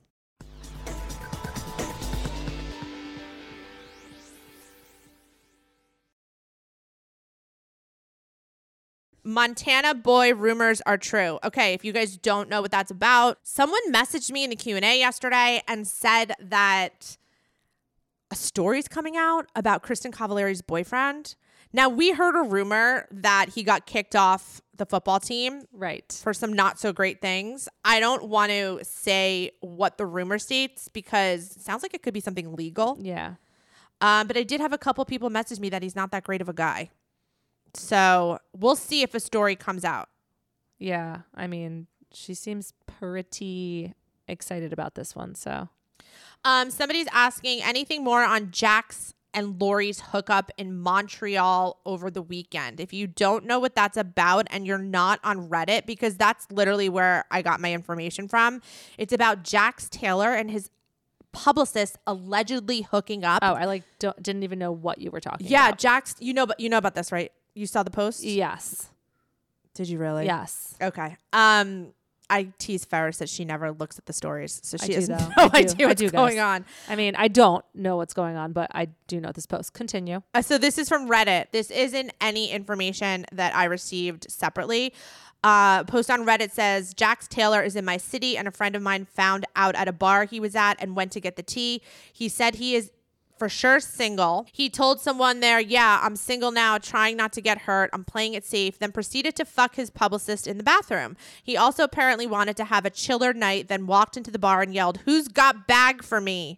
Montana boy rumors are true. Okay, if you guys don't know what that's about, someone messaged me in the Q and A yesterday and said that a story's coming out about Kristen Cavallari's boyfriend. Now, we heard a rumor that he got kicked off the football team. Right. For some not so great things. I don't want to say what the rumor states because it sounds like it could be something legal. Yeah. Um, but I did have a couple people message me that he's not that great of a guy. So we'll see if a story comes out. Yeah. I mean, she seems pretty excited about this one. So um, somebody's asking anything more on Jax and Lori's hookup in Montreal over the weekend. If you don't know what that's about and you're not on Reddit, because that's literally where I got my information from, it's about Jax Taylor and his publicist allegedly hooking up. Oh, I like don't, didn't even know what you were talking yeah, about. Jax, you know, but you know about this, right? You saw the post? Yes. Did you really? Yes. Okay. Um, I tease Ferris that she never looks at the stories, so she I has do, no though. I do. idea I what's do, going guys. on. I mean, I don't know what's going on, but I do know this post. Continue. Uh, so this is from Reddit. This isn't any information that I received separately. Uh, post on Reddit says, Jax Taylor is in my city and a friend of mine found out at a bar he was at and went to get the tea. He said he is for sure single. He told someone there, yeah, I'm single now, trying not to get hurt. I'm playing it safe. Then proceeded to fuck his publicist in the bathroom. He also apparently wanted to have a chiller night, then walked into the bar and yelled, "Who's got bag for me?"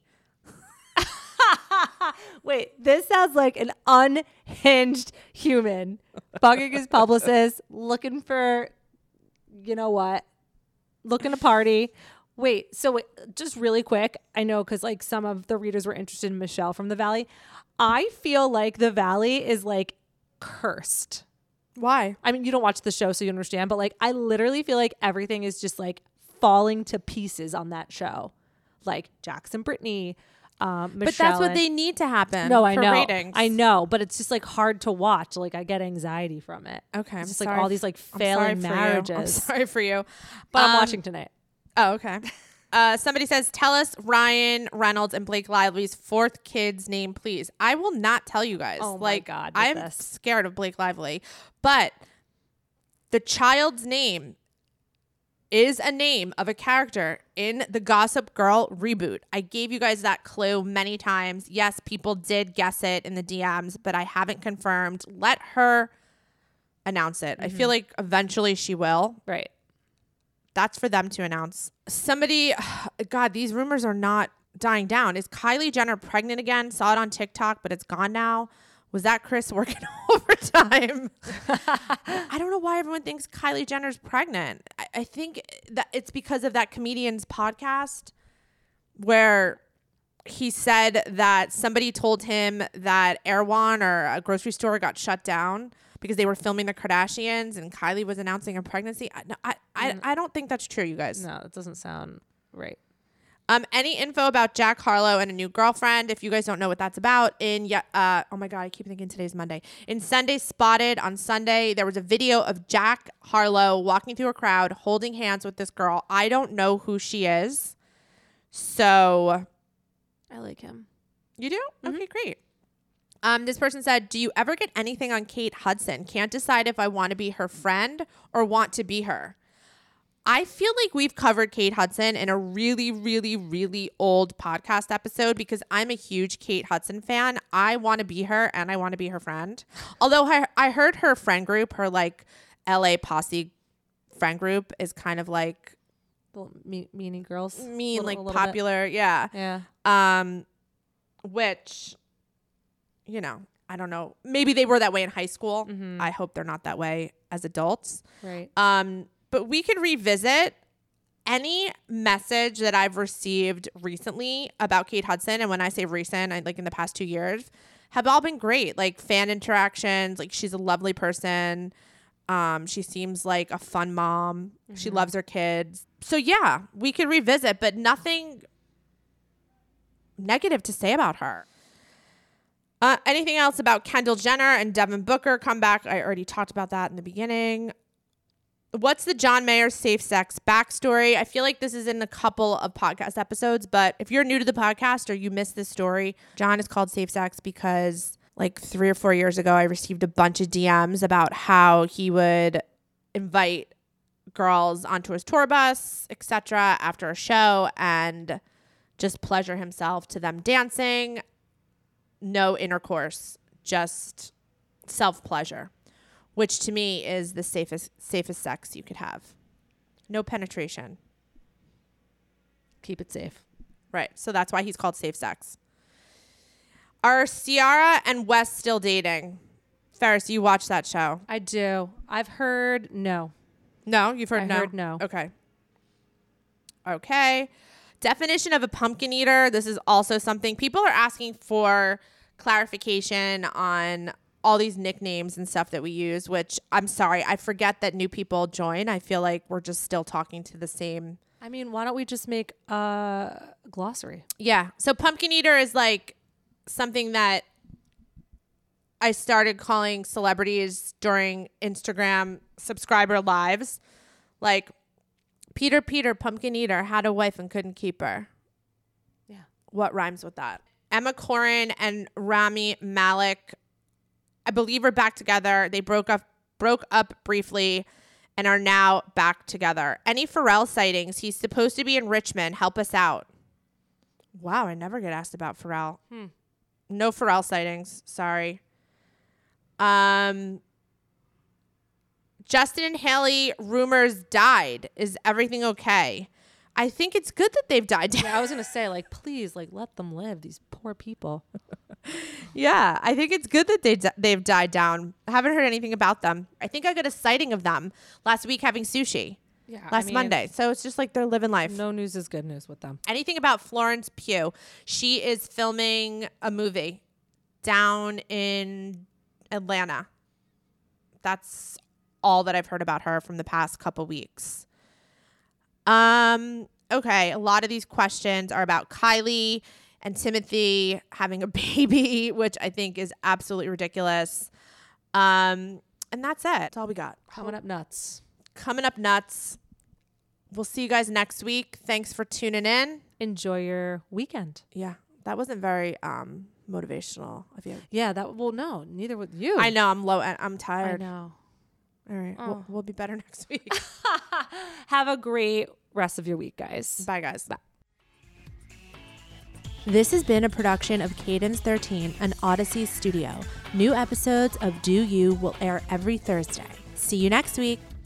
Wait, this sounds like an unhinged human fucking his publicist, looking for, you know what, looking to party. Wait, so wait, just really quick, I know because like some of the readers were interested in Michelle from the Valley. I feel like the Valley is like cursed. Why? I mean, you don't watch the show, so you understand, but like I literally feel like everything is just like falling to pieces on that show. Like Jackson, Brittany, um, Michelle. But that's what and- they need to happen. No, I for know. ratings. I know, but it's just like hard to watch. Like I get anxiety from it. Okay, It's I'm just sorry like all f- these like I'm failing sorry for you. marriages. I'm sorry for you. But I'm Um, watching tonight. Oh, okay. Uh, somebody says, tell us Ryan Reynolds and Blake Lively's fourth kid's name, please. I will not tell you guys. Oh my like, God, with I'm this. scared of Blake Lively. But the child's name is a name of a character in the Gossip Girl reboot. I gave you guys that clue many times. Yes, people did guess it in the D Ms, but I haven't confirmed. Let her announce it. I feel like eventually she will. Right. That's for them to announce. Somebody, God, these rumors are not dying down. Is Kylie Jenner pregnant again? Saw it on TikTok, but it's gone now. Was that Chris working overtime? I don't know why everyone thinks Kylie Jenner's pregnant. I, I think that it's because of that comedian's podcast where he said that somebody told him that Erewhon or a grocery store got shut down because they were filming the Kardashians and Kylie was announcing a pregnancy. I, no, I, I, I don't think that's true, you guys. No, it doesn't sound right. Um, any info about Jack Harlow and a new girlfriend? If you guys don't know what that's about, in yeah, uh, oh my God, I keep thinking today's Monday. In Sunday Spotted on Sunday, there was a video of Jack Harlow walking through a crowd, holding hands with this girl. I don't know who she is, so I like him. you do? Okay, great. Um, this person said, "Do you ever get anything on Kate Hudson? Can't decide if I want to be her friend or want to be her." I feel like we've covered Kate Hudson in a really, really, really old podcast episode because I'm a huge Kate Hudson fan. I want to be her and I want to be her friend. Although I, I heard her friend group, her like L A posse friend group is kind of like Little me- meanie girls. mean, Little- a like little bit. popular. Yeah. Yeah. Um, which, you know, I don't know. Maybe they were that way in high school. Mhm. I hope they're not that way as adults. Right. Um, but we could revisit any message that I've received recently about Kate Hudson. And when I say recent, I like in the past two years, have all been great. Like fan interactions. Like she's a lovely person. Um, she seems like a fun mom. Mm-hmm. She loves her kids. So yeah, we could revisit, but nothing negative to say about her. Uh, anything else about Kendall Jenner and Devin Booker come back? I already talked about that in the beginning. What's the John Mayer safe sex backstory? I feel like this is in a couple of podcast episodes, but if you're new to the podcast or you missed this story, John is called safe sex because like three or four years ago, I received a bunch of D Ms about how he would invite girls onto his tour bus, et cetera, after a show and just pleasure himself to them dancing. No intercourse, just self-pleasure, which to me is the safest safest sex you could have. No penetration. Keep it safe. Right. So that's why he's called safe sex. Are Ciara and Wes still dating? Ferris, you watch that show? I do. I've heard no. No? You've heard I no? heard no. Okay. Okay. Definition of a pumpkin eater. This is also something people are asking for clarification on all these nicknames and stuff that we use, which I'm sorry, I forget that new people join. I feel like we're just still talking to the same. I mean, why don't we just make a glossary? Yeah. So pumpkin eater is like something that I started calling celebrities during Instagram subscriber lives. Like, Peter, Peter, pumpkin eater, had a wife and couldn't keep her. Yeah. What rhymes with that? Emma Corrin and Rami Malek, I believe, are back together. They broke up, broke up briefly and are now back together. Any Pharrell sightings? He's supposed to be in Richmond. Help us out. Wow, I never get asked about Pharrell. Hmm. No Pharrell sightings. Sorry. Um, Justin and Haley rumors died. Is everything okay? I think it's good that they've died down. Yeah, I was gonna say, like, please, like, let them live. These poor people. Yeah, I think it's good that they d- they've died down. I haven't heard anything about them. I think I got a sighting of them last week having sushi. Yeah, last I mean, Monday. So it's just like they're living life. No news is good news with them. Anything about Florence Pugh? She is filming a movie down in Atlanta. That's all that I've heard about her from the past couple weeks. Um, okay, a lot of these questions are about Kylie and Timothy having a baby, which I think is absolutely ridiculous. Um, and that's it. That's all we got. Coming up nuts. Coming up nuts. We'll see you guys next week. Thanks for tuning in. Enjoy your weekend. Yeah, that wasn't very um motivational of you. Yeah, that well, no, neither would you. I know I'm low. I'm tired. I know. All right, Oh. we'll, we'll be better next week. Have a great rest of your week, guys. Bye, guys. Bye. This has been a production of Cadence thirteen, an Odyssey studio. New episodes of Do You will air every Thursday. See you next week.